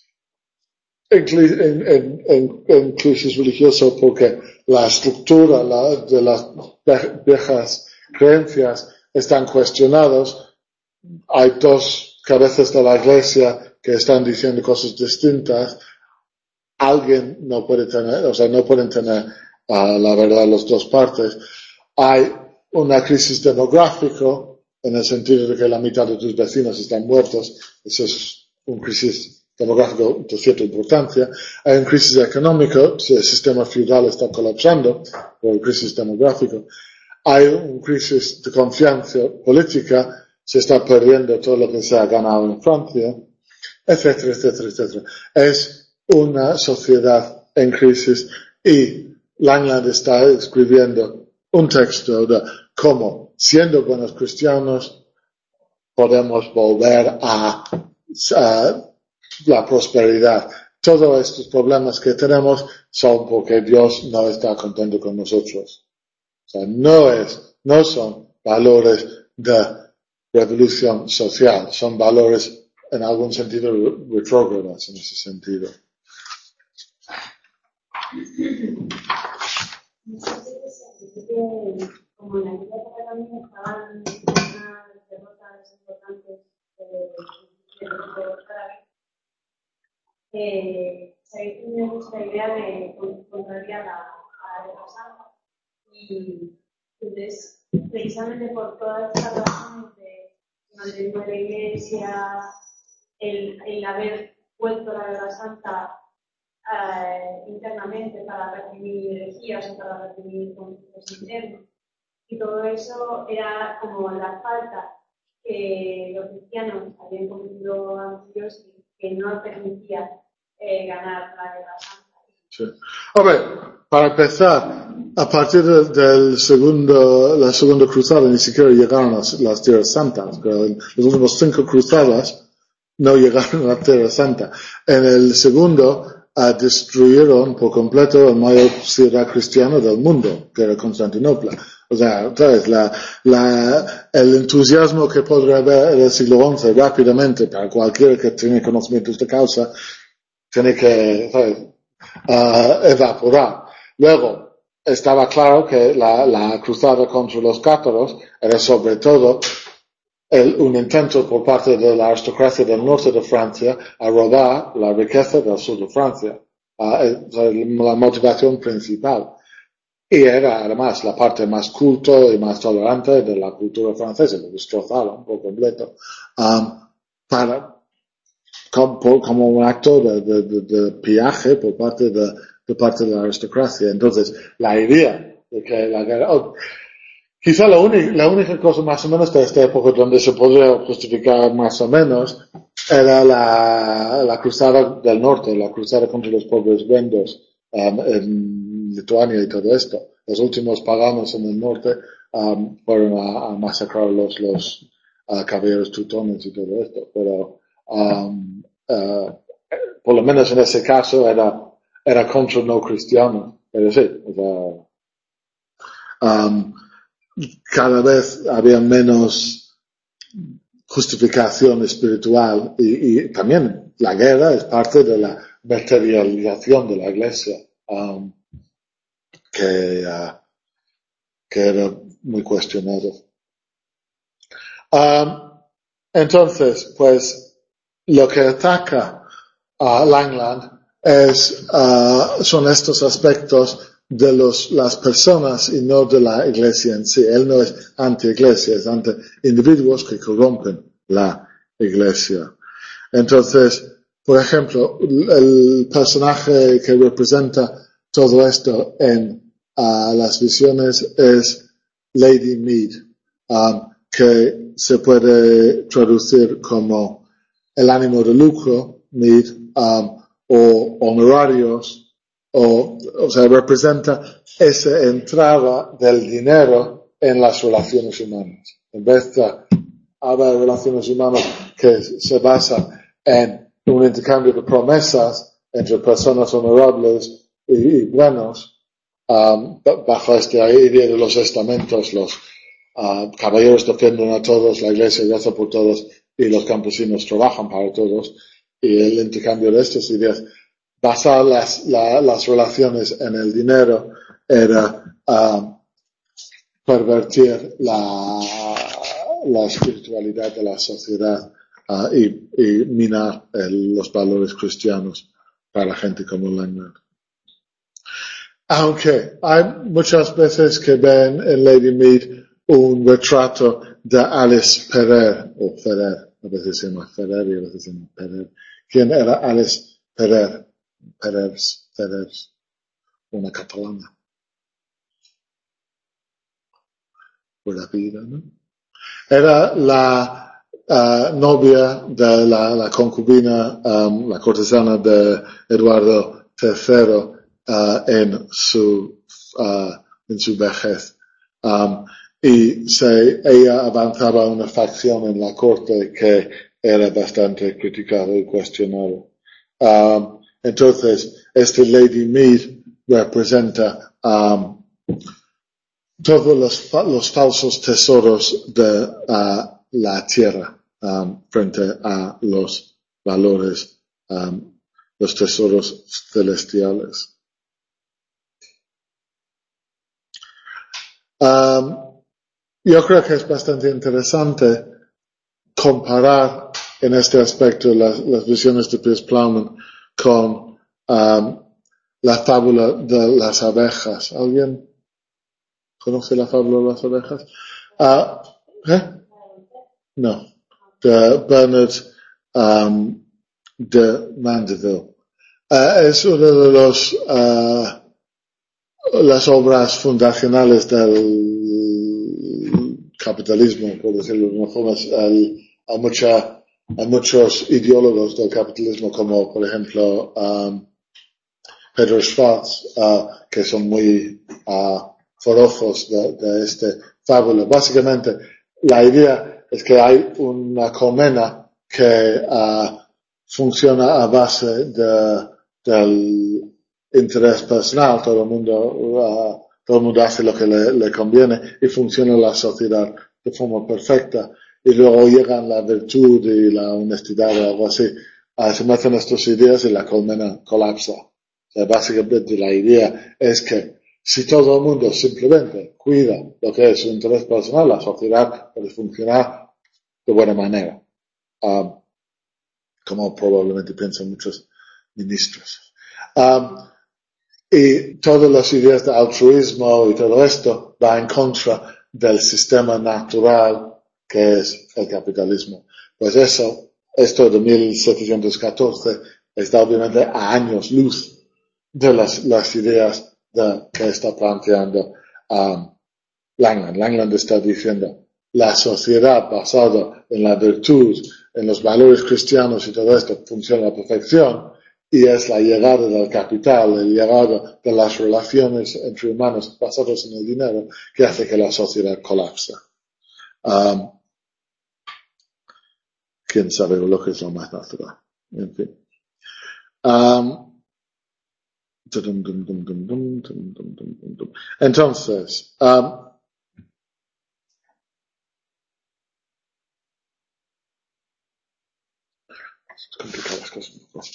En crisis religiosa porque la estructura de las viejas creencias están cuestionadas. Hay dos cabezas de la iglesia que están diciendo cosas distintas. Alguien no puede tener, no pueden tener la verdad las dos partes. Hay una crisis demográfica en el sentido de que la mitad de tus vecinos están muertos. Eso es una crisis demográfico de cierta importancia. Hay una crisis económica, el sistema feudal está colapsando por crisis demográfica. Hay una crisis de confianza política, se está perdiendo todo lo que se ha ganado en Francia, etcétera, etcétera, etcétera. Es una sociedad en crisis y Langland está escribiendo un texto de cómo, siendo buenos cristianos, podemos volver a la prosperidad. Todos estos problemas que tenemos son porque Dios no está contento con nosotros. O sea, no son valores de revolución social, son valores en algún sentido retrógrados en ese sentido. Como en la iglesia también estaban unas derrotas importantes se tiene mucha idea de contrariar a la Santa y entonces precisamente por todas estas razones de mantener la iglesia, el haber vuelto la Guerra Santa internamente para recibir herejías o para recibir conflictos internos y todo eso era como la falta que los cristianos habían cometido ante Dios y que no permitía ganar la Guerra Santa. Sí. A ver, para empezar, a partir de la segunda cruzada ni siquiera llegaron las Tierras Santas, pero en las últimas 5 cruzadas no llegaron a la Tierra Santa. En el segundo destruyeron por completo la mayor ciudad cristiana del mundo, que era Constantinopla. O sea, ¿sabes? El entusiasmo que podría haber en el siglo XI rápidamente para cualquiera que tiene conocimientos de causa, tiene que, ¿sabes? Evaporar. Luego, estaba claro que la cruzada contra los cátaros era sobre todo un intento por parte de la aristocracia del norte de Francia a robar la riqueza del sur de Francia. La motivación principal. Y era además la parte más culto y más tolerante de la cultura francesa, lo destrozaron por completo, como un acto de pillaje por parte de la aristocracia. Entonces, la idea de que la guerra, quizá la única cosa más o menos de esta época donde se podría justificar más o menos era la cruzada del norte, la cruzada contra los pobres vendos en Lituania y todo esto. Los últimos paganos en el norte fueron a masacrar los caballeros teutones y todo esto, pero por lo menos en ese caso era contra no cristianos, pero sí, o sea, cada vez había menos justificación espiritual y también la guerra es parte de la materialización de la iglesia, que era muy cuestionado. Entonces, pues, lo que ataca a Langland son estos aspectos de las personas y no de la iglesia en sí. Él no es anti-iglesia, es anti-individuos que corrompen la iglesia. Entonces, por ejemplo, el personaje que representa todo esto en las visiones es Lady Mead, que se puede traducir como el ánimo de lucro, Mead, o honorarios, o sea, representa esa entrada del dinero en las relaciones humanas. En vez de haber relaciones humanas que se basan en un intercambio de promesas entre personas honorables y buenos, bajo esta idea de los estamentos, los caballeros defienden a todos, la iglesia reza por todos, y los campesinos trabajan para todos, y el intercambio de estas ideas, basar las relaciones en el dinero, era pervertir la espiritualidad de la sociedad y minar los valores cristianos para gente como Langland. Aunque hay muchas veces que ven en Lady Mead un retrato de Alice Ferrer, o Ferrer, a veces se llama Ferrer y a veces se llama Ferrer. ¿Quién era Alice Ferrer? Ferrer, una catalana. Por la vida, ¿no? Era la novia de la concubina, la cortesana de Eduardo III en su vejez. Y ella avanzaba una facción en la corte que era bastante criticado y cuestionado. Entonces, Lady Mead representa todos los falsos tesoros de la tierra frente a los valores, los tesoros celestiales. Yo creo que es bastante interesante comparar en este aspecto las visiones de Piers Plowman con la fábula de las abejas. ¿Alguien conoce la fábula de las abejas? No. De Bernard de Mandeville. Es una de las obras fundacionales del capitalismo, por decirlo de una forma. Hay muchos ideólogos del capitalismo, como por ejemplo Pedro Schwartz, que son muy forofos de esta fábula. Básicamente, la idea es que hay una colmena que funciona a base del interés personal. Todo el mundo hace lo que le conviene y funciona la sociedad de forma perfecta. Y luego llegan la virtud y la honestidad o algo así. Se meten estas ideas y la colmena colapsa. O sea, básicamente la idea es que si todo el mundo simplemente cuida lo que es su interés personal, la sociedad puede funcionar de buena manera. Como probablemente piensan muchos ministros. Y todas las ideas de altruismo y todo esto va en contra del sistema natural que es el capitalismo. Pues esto de 1714 está obviamente a años luz de las ideas que está planteando Langland. Langland está diciendo la sociedad basada en la virtud, en los valores cristianos y todo esto funciona a la perfección, y es la llegada del capital, la llegada de las relaciones entre humanos basadas en el dinero que hace que la sociedad colapse. Quién sabe lo que es lo más natural. En fin. Entonces, complicar las cosas un poco.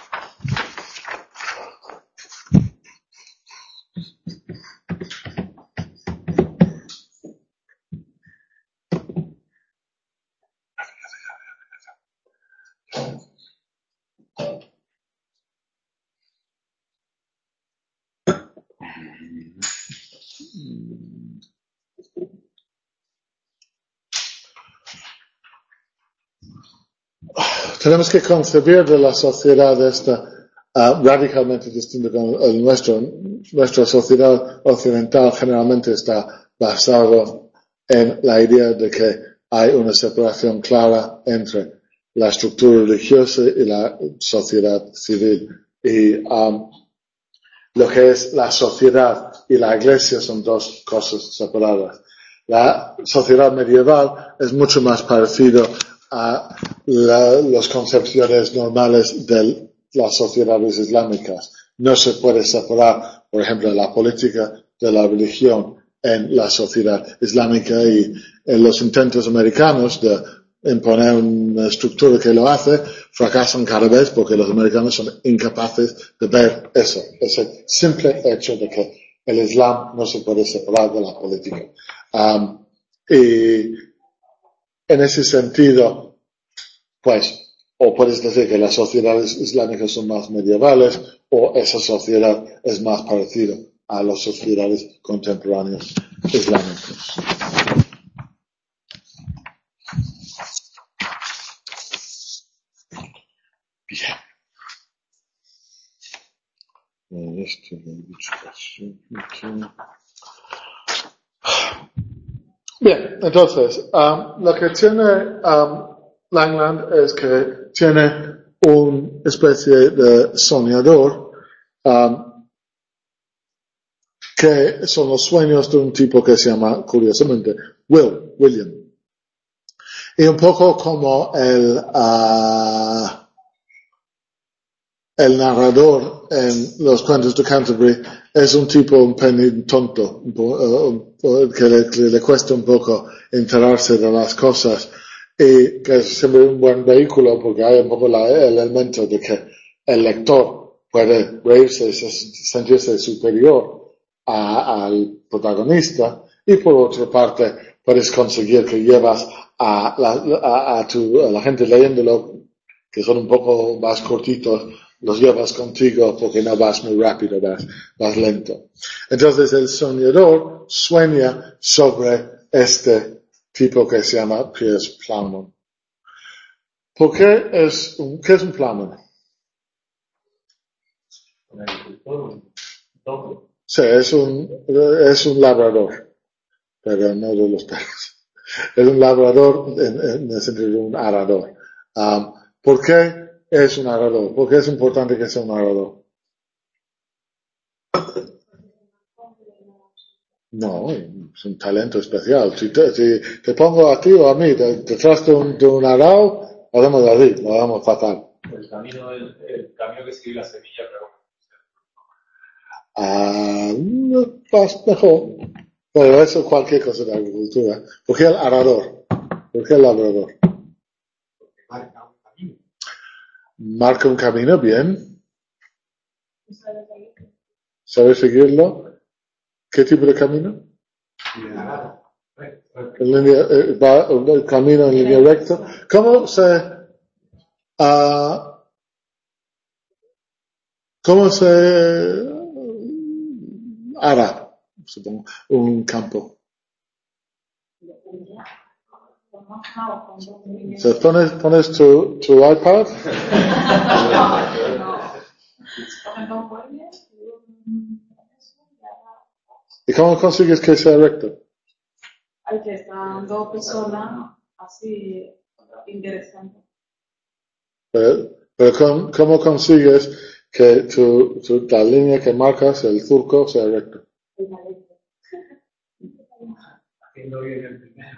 Tenemos que concebir de la sociedad esta radicalmente distinta con el nuestro. Nuestra sociedad occidental generalmente está basada en la idea de que hay una separación clara entre la estructura religiosa y la sociedad civil. Y lo que es la sociedad y la iglesia son dos cosas separadas. La sociedad medieval es mucho más parecido a las concepciones normales de las sociedades islámicas. No se puede separar, por ejemplo, la política de la religión en la sociedad islámica, y en los intentos americanos de imponer una estructura que lo hace, fracasan cada vez porque los americanos son incapaces de ver eso, ese simple hecho de que el Islam no se puede separar de la política. Y en ese sentido, pues, o puedes decir que las sociedades islámicas son más medievales, o esa sociedad es más parecida a las sociedades contemporáneas islámicas. Bien. Esto lo he dicho así. Bien, entonces, lo que tiene Langland es que tiene una especie de soñador que son los sueños de un tipo que se llama, curiosamente, William. Y un poco como el narrador en los cuentos de Canterbury es un tipo un pelín tonto, que le cuesta un poco enterarse de las cosas, y que es siempre un buen vehículo porque hay un poco el elemento de que el lector puede reírse y sentirse superior al protagonista, y por otra parte puedes conseguir que llevas a la gente leyéndolo, que son un poco más cortitos, los llevas contigo porque no vas muy rápido, vas lento. Entonces el soñador sueña sobre este tipo que se llama Piers Plowman. ¿Por qué es un plowman? Sí, es un labrador, pero no de los perros. Es un labrador en el sentido de un arador. ¿Por qué es un arador? ¿Por qué es importante que sea un arador? No, es un talento especial. Si te pongo a ti o a mí detrás de un arado, hacemos así, lo hacemos fatal. El camino que sigue la semilla, Más mejor. Pero eso es cualquier cosa de agricultura. ¿Por qué el arador? ¿Por qué el labrador? Porque marca un camino. Marca un camino, bien. ¿Sabe seguirlo? ¿Qué tipo de camino? El camino en línea recta. ¿Cómo se ara, supongo, un campo? ¿Pones tu iPad? ¿Y cómo consigues que sea recto? Hay que estar dos personas así interesantes. Pero ¿cómo consigues que la línea que marcas, el surco, sea recto? Haciendo bien el primero.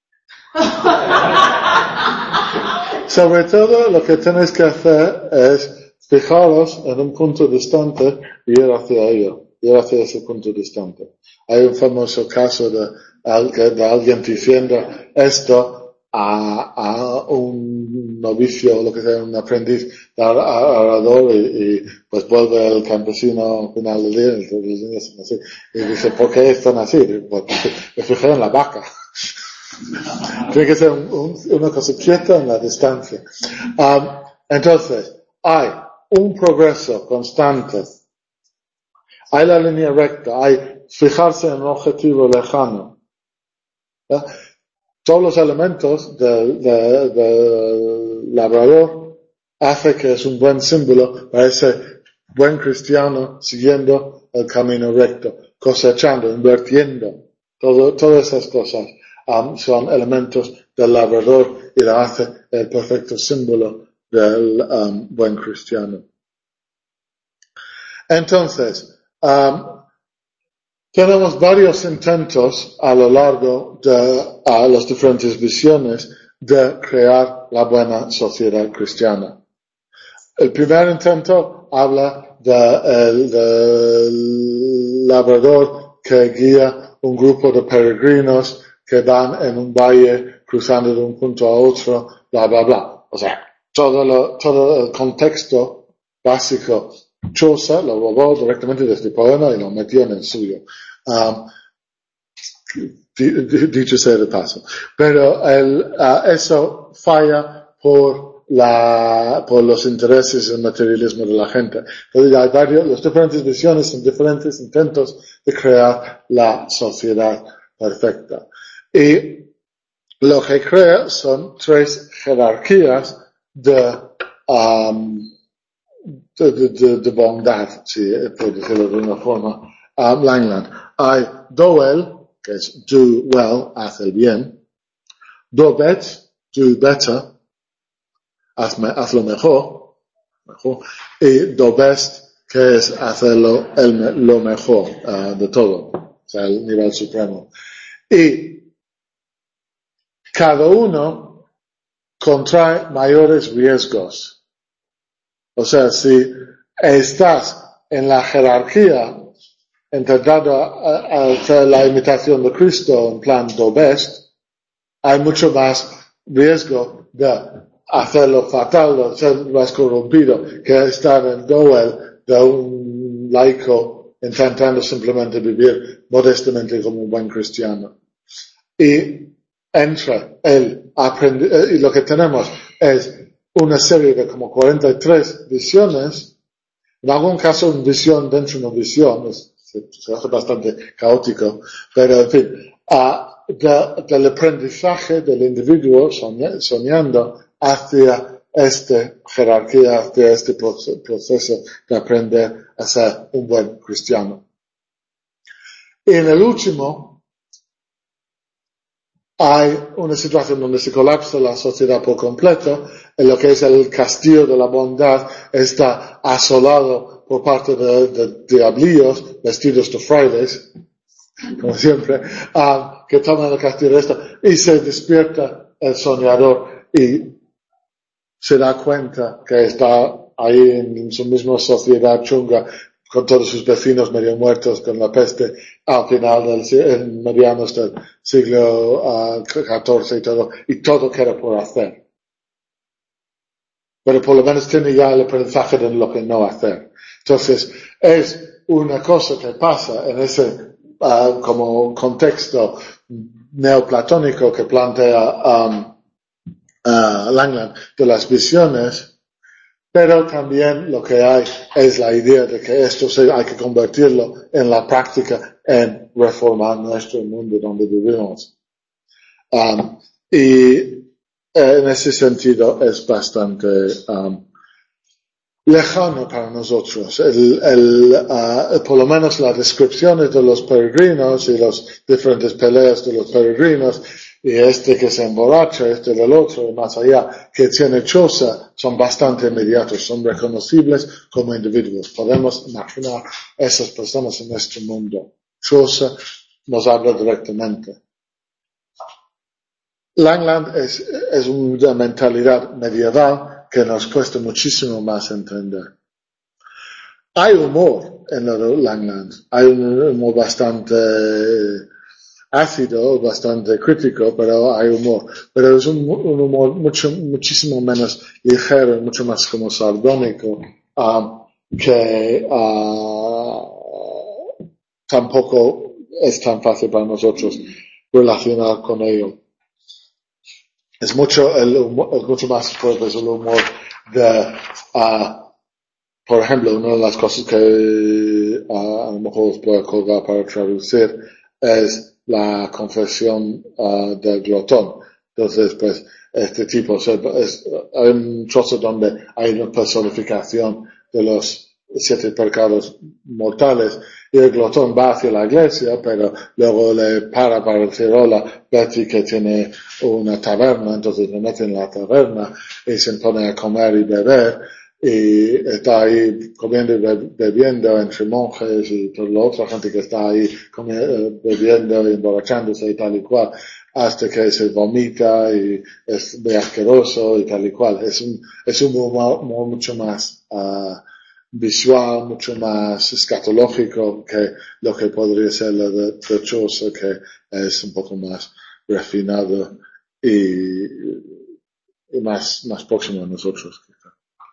Sobre todo lo que tenéis que hacer es fijaros en un punto distante y ir hacia ello. Ir hacia ese punto distante. Hay un famoso caso de alguien diciendo esto a un novicio, lo que sea, un aprendiz de arador, y pues vuelve el campesino al final del día, y los niños son así. Y dice, ¿por qué están así? Pues me fijé en la vaca. Tiene que ser una cosa quieta en la distancia. Entonces, hay un progreso constante. Hay la línea recta, hay fijarse en un objetivo lejano. Todos los elementos del labrador hace que es un buen símbolo para ese buen cristiano siguiendo el camino recto, cosechando, invirtiendo. Todas esas cosas son elementos del labrador y la hace el perfecto símbolo del buen cristiano. Entonces, tenemos varios intentos a lo largo de las diferentes visiones de crear la buena sociedad cristiana. El primer intento habla del labrador que guía un grupo de peregrinos que van en un valle cruzando de un punto a otro, bla, bla, bla. O sea, todo el contexto básico. Chaucer lo robó directamente de este poema y lo metió en el suyo. Dicho sea de paso. Pero eso falla por los intereses y el materialismo de la gente. Entonces hay las diferentes visiones en diferentes intentos de crear la sociedad perfecta. Y lo que crea son tres jerarquías de bondad, si por decirlo de una forma. Langland. Hay Doel, que es do well, haz el bien. Dobet, do better, hazlo mejor. Y do best, que es hacerlo lo mejor de todo, o sea, el nivel supremo. Y cada uno contrae mayores riesgos. O sea, si estás en la jerarquía intentando hacer la imitación de Cristo en plan do best, hay mucho más riesgo de hacerlo fatal, de ser más corrompido, que estar en Doel de un laico intentando simplemente vivir modestamente como un buen cristiano. Y entre y lo que tenemos es una serie de como 43 visiones, en algún caso una visión dentro de una visión, se hace bastante caótico, pero en fin, del aprendizaje del individuo soñando hacia esta jerarquía, hacia este proceso de aprender a ser un buen cristiano. Y en el último, hay una situación donde se colapsa la sociedad por completo, en lo que es el castillo de la bondad está asolado por parte de diablillos vestidos de frailes, como siempre, que toman el castillo y se despierta el soñador y se da cuenta que está ahí en su misma sociedad chunga, con todos sus vecinos medio muertos con la peste al final del medianos del siglo XIV y todo queda por hacer. Pero por lo menos tiene ya el aprendizaje de lo que no hacer. Entonces, es una cosa que pasa en ese como contexto neoplatónico que plantea Langland de las visiones, pero también lo que hay es la idea de que esto hay que convertirlo en la práctica, en reformar nuestro mundo donde vivimos. Y en ese sentido es bastante lejano para nosotros. Por lo menos las descripciones de los peregrinos y las diferentes peleas de los peregrinos, y que se emborracha, del otro, y más allá, que tiene choza, son bastante inmediatos, son reconocibles como individuos. Podemos imaginar esas personas en nuestro mundo. Choza nos habla directamente. Langland es una mentalidad medieval que nos cuesta muchísimo más entender. Hay humor en lo de Langland, hay un humor bastante ácido, bastante crítico, pero hay humor. Pero es un humor muchísimo menos ligero, mucho más como sardónico, que tampoco es tan fácil para nosotros relacionar con ello. Es mucho más fuerte, es el humor de, por ejemplo, una de las cosas que a lo mejor os puedo colgar para traducir es la confesión del glotón. Entonces, pues, este tipo, hay un trozo donde hay una personificación de los 7 pecados mortales, y el glotón va hacia la iglesia, pero luego le para decir hola, Betty, que tiene una taberna, entonces le mete en la taberna y se pone a comer y beber, y está ahí comiendo y bebiendo entre monjes y toda la otra gente que está ahí bebiendo y emborrachándose y tal y cual, hasta que se vomita y es muy asqueroso y tal y cual. Es un humor mucho más visual, mucho más escatológico que lo que podría ser lo de Chaucer, que es un poco más refinado y más próximo a nosotros, quizá.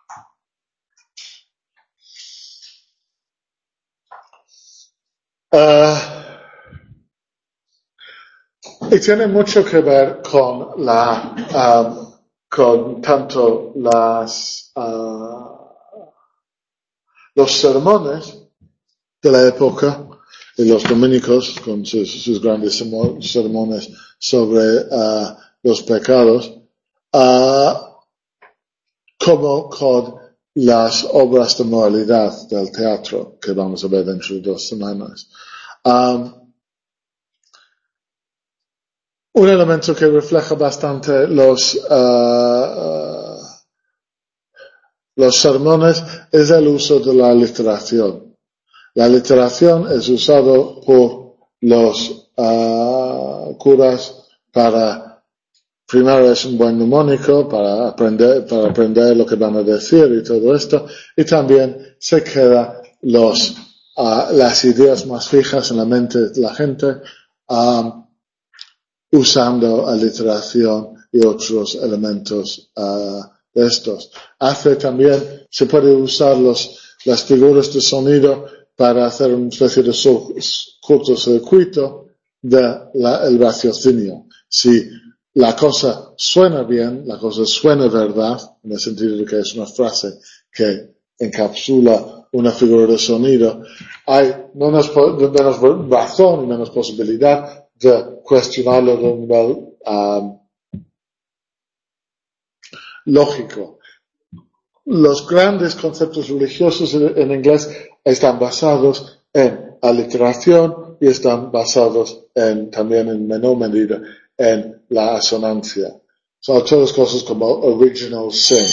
Y tiene mucho que ver con con tanto los sermones de la época y los dominicos con sus grandes sermones sobre los pecados, como con las obras de moralidad del teatro que vamos a ver dentro de 2 semanas. Un elemento que refleja bastante los sermones es el uso de la literación. La literación es usado por los curas para, primero es un buen mnemónico para aprender lo que van a decir y todo esto, y también se queda las ideas más fijas en la mente de la gente, usando aliteración y otros elementos de estos. Se puede usar las figuras de sonido para hacer una especie de cortocircuito del raciocinio. Si la cosa suena bien, la cosa suena verdad, en el sentido de que es una frase que encapsula una figura de sonido, hay menos razón y menos posibilidad de cuestionarlo de un nivel lógico. Los grandes conceptos religiosos en inglés están basados en aliteración y están basados también en menor medida en la asonancia. Son todas cosas como original sin.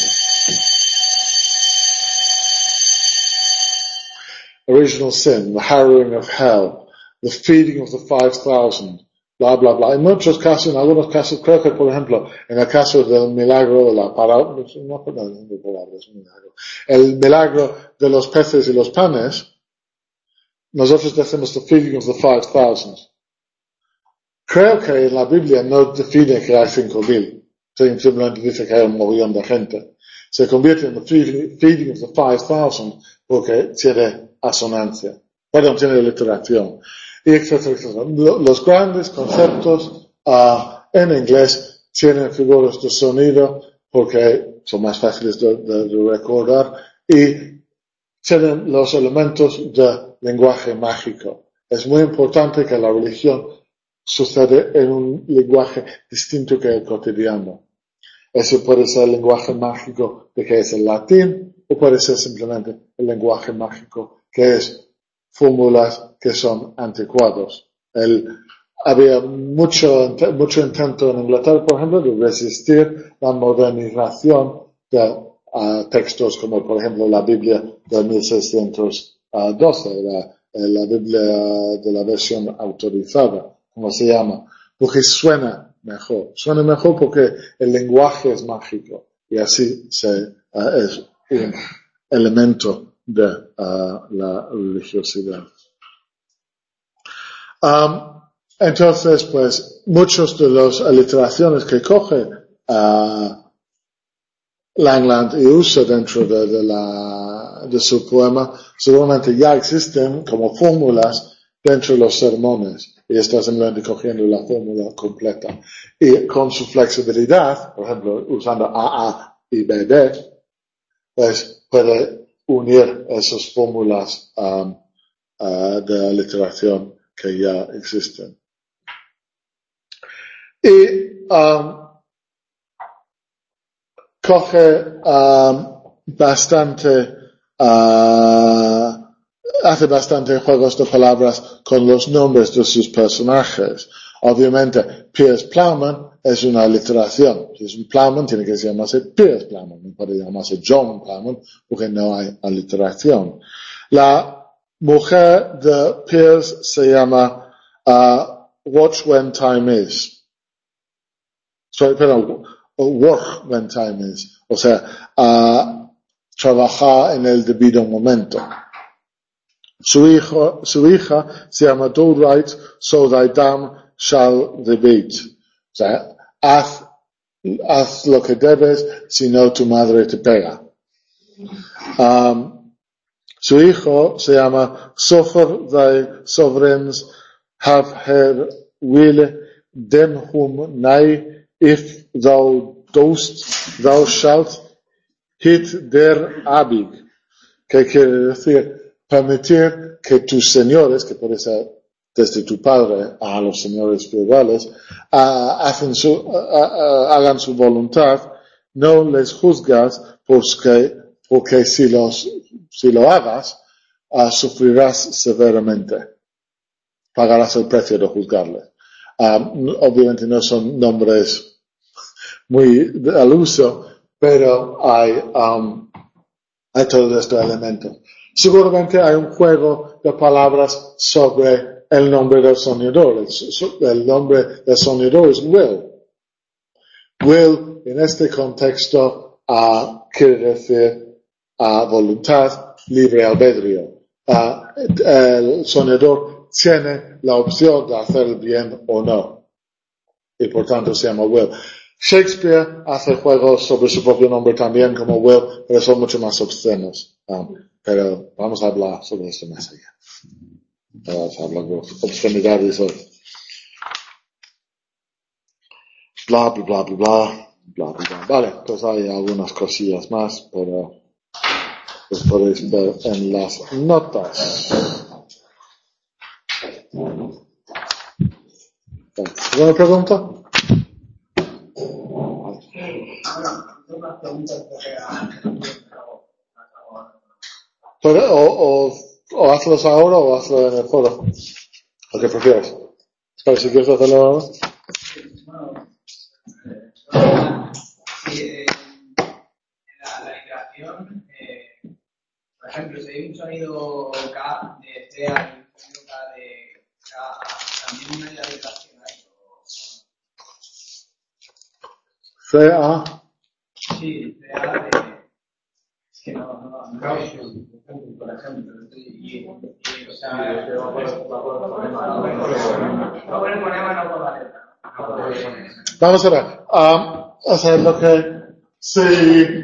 Original sin, the harrowing of hell, the feeding of the 5,000, bla, bla, bla. En muchos casos, en algunos casos, creo que, por ejemplo, en el caso del milagro de la parábola, el milagro de los peces y los panes, nosotros decimos the feeding of the 5,000. Creo que en la Biblia no define que hay 5,000. Simplemente dice que hay un montón de gente. Se convierte en the feeding of the 5,000 porque tiene asonancia. Tiene literación. Y etcétera, etcétera. Los grandes conceptos en inglés tienen figuras de sonido porque son más fáciles de recordar y tienen los elementos de lenguaje mágico. Es muy importante que la religión sucede en un lenguaje distinto que el cotidiano. Ese puede ser el lenguaje mágico de que es el latín o puede ser simplemente el lenguaje mágico que es fórmulas que son anticuados. Había mucho intento en Inglaterra, por ejemplo, de resistir la modernización de textos como, por ejemplo, la Biblia de 1612, la Biblia de la versión autorizada, como se llama, porque suena mejor. Suena mejor porque el lenguaje es mágico y así es un elemento de la religiosidad. Entonces, pues, muchos de las aliteraciones que coge Langland y usa dentro de su poema seguramente ya existen como fórmulas dentro de los sermones y está simplemente cogiendo la fórmula completa y con su flexibilidad, por ejemplo usando AA y BD, pues puede unir esas fórmulas de aliteración que ya existen. Y coge hace bastante juegos de palabras con los nombres de sus personajes. Obviamente, Piers Plowman es una aliteración. Si es un Plowman, tiene que llamarse Piers Plowman. No puede llamarse John Plowman porque no hay aliteración. La mujer de Piers se llama Watch When Time Is. Work when time is, o sea, trabajar en el debido momento. Su hija se llama Do Right, So Thy Dam Shall Debate. sea, haz lo que debes, si no tu madre te pega. Su hijo se llama Sofer thy sovereigns have her will dem whom nigh if thou dost thou shalt hit their abig, que quiere decir permitir que tus señores, que puede ser desde tu padre a los señores feudales, hagan su voluntad, no les juzgas porque si lo hagas, sufrirás severamente. Pagarás el precio de juzgarles. Obviamente no son nombres muy al uso, pero hay todos estos elementos. Seguramente hay un juego de palabras sobre el nombre del soñador. El nombre del soñador es Will. Will, en este contexto, quiere decir voluntad, libre albedrío. El soñador tiene la opción de hacer el bien o no. Y por tanto se llama Will. Shakespeare hace juegos sobre su propio nombre también como Will, pero son mucho más obscenos. Pero vamos a hablar sobre esto más allá. Vamos a hablar de obscenidades hoy. Bla, bla, bla, bla, bla, bla, bla. Vale, pues hay algunas cosillas más, pero los podéis ver en las notas. ¿Alguna pregunta? O hazlos ahora o hazlo en el foro. Lo que prefieras. Pero si quieres hacerlo ahora. En la iteración, por ejemplo, si hay un sonido K de C a un sonido K de K, también hay la iteración ahí. C-A. Sí, C a de. Es que no, por ejemplo, y o sea, no puedes poner fonema, no por la letra. Vamos a ver. O sea, lo que sí,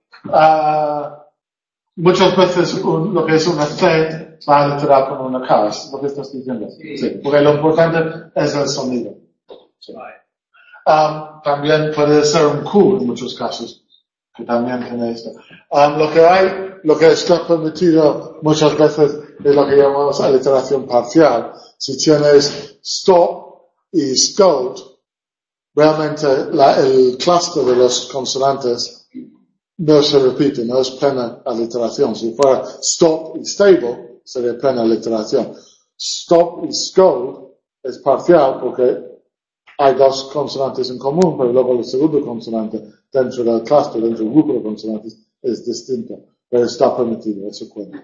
muchas veces lo que es una C va a literar con una K, ¿es lo que estás diciendo? Sí, porque lo importante es el sonido. Sí. También puede ser un Q en muchos casos, que también tiene esto. Lo que está permitido muchas veces es lo que llamamos aliteración parcial. Si tienes stop y scold, realmente el cluster de los consonantes no se repite, no es plena aliteración. Si fuera stop y stable, sería plena aliteración. Stop y scold es parcial porque hay dos consonantes en común, pero luego el segundo consonante dentro del cluster, dentro del grupo de consonantes, es distinto. Pero está permitido, eso cuenta.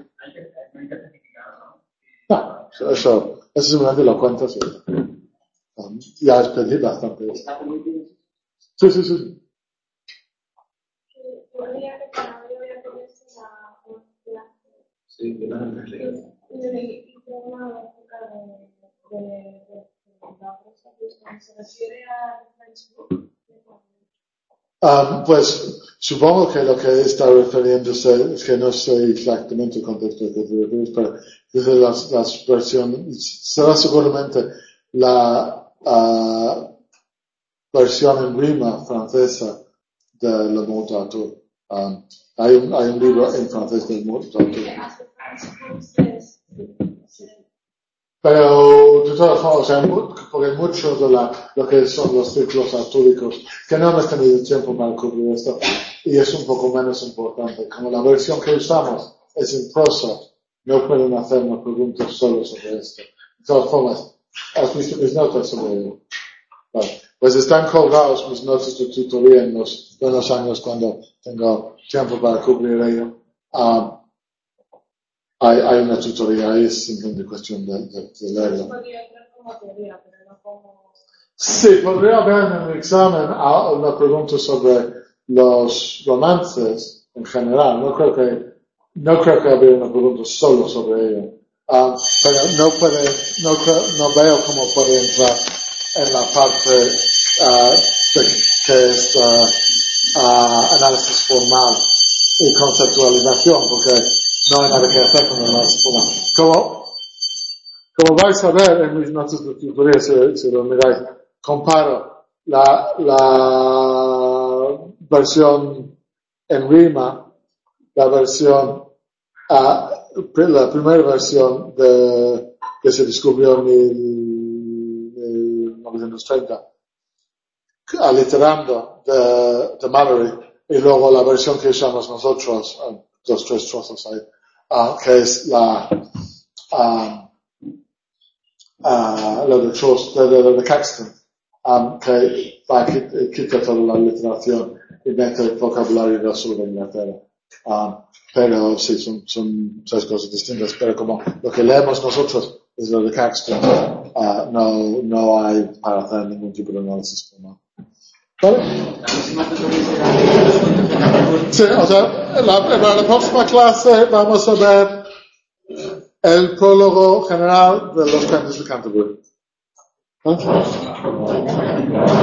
No, eso simplemente lo cuentas. Ya es pedir bastante. Sí. Podría que para hoy voy a ponerse la Sí, de la realidad. y una época de la cosa que se refiere a Facebook. Pues supongo que lo que está refiriéndose es que no sé exactamente el contexto que te refieres, pero desde las versiones, será seguramente la versión en rima francesa de Le Mot d'Arthur. Hay un libro en francés del Mot d'Arthur. Pero de todas formas, o sea, porque mucho de lo que son los ciclos artúricos, que no hemos tenido tiempo para cubrir esto, y es un poco menos importante. Como la versión que usamos es en prosa, no pueden hacernos preguntas solo sobre esto. De todas formas, ¿has visto mis notas sobre ello? Vale. Pues están colgados mis notas de tutoría en los buenos años cuando tengo tiempo para cubrir ello. Hay una tutoría ahí, es simplemente cuestión de leerlo. Sí, podría haber en el examen una pregunta sobre los romances en general. No creo que habría una pregunta solo sobre ello. Pero no veo cómo puede entrar en la parte que es análisis formal y conceptualización, porque no hay nada que hacer con el análisis formal. Como vais a ver en mis notas de tutoría, si lo miráis, comparo la versión en rima, la primera versión que se descubrió en 1930, aliterando de Mallory, y luego la versión que usamos nosotros, 2-3 trozos ahí, que es la de Caxton, que quita toda la literación y mete el vocabulario del sur de Inglaterra. Pero sí, son 6 cosas distintas, pero como lo que leemos nosotros es lo de Caxton, no hay para hacer ningún tipo de análisis formal. ¿Vale? Sí, o sea, en la próxima clase vamos a ver el prólogo general de los Cantos de Canterbury. ¿No?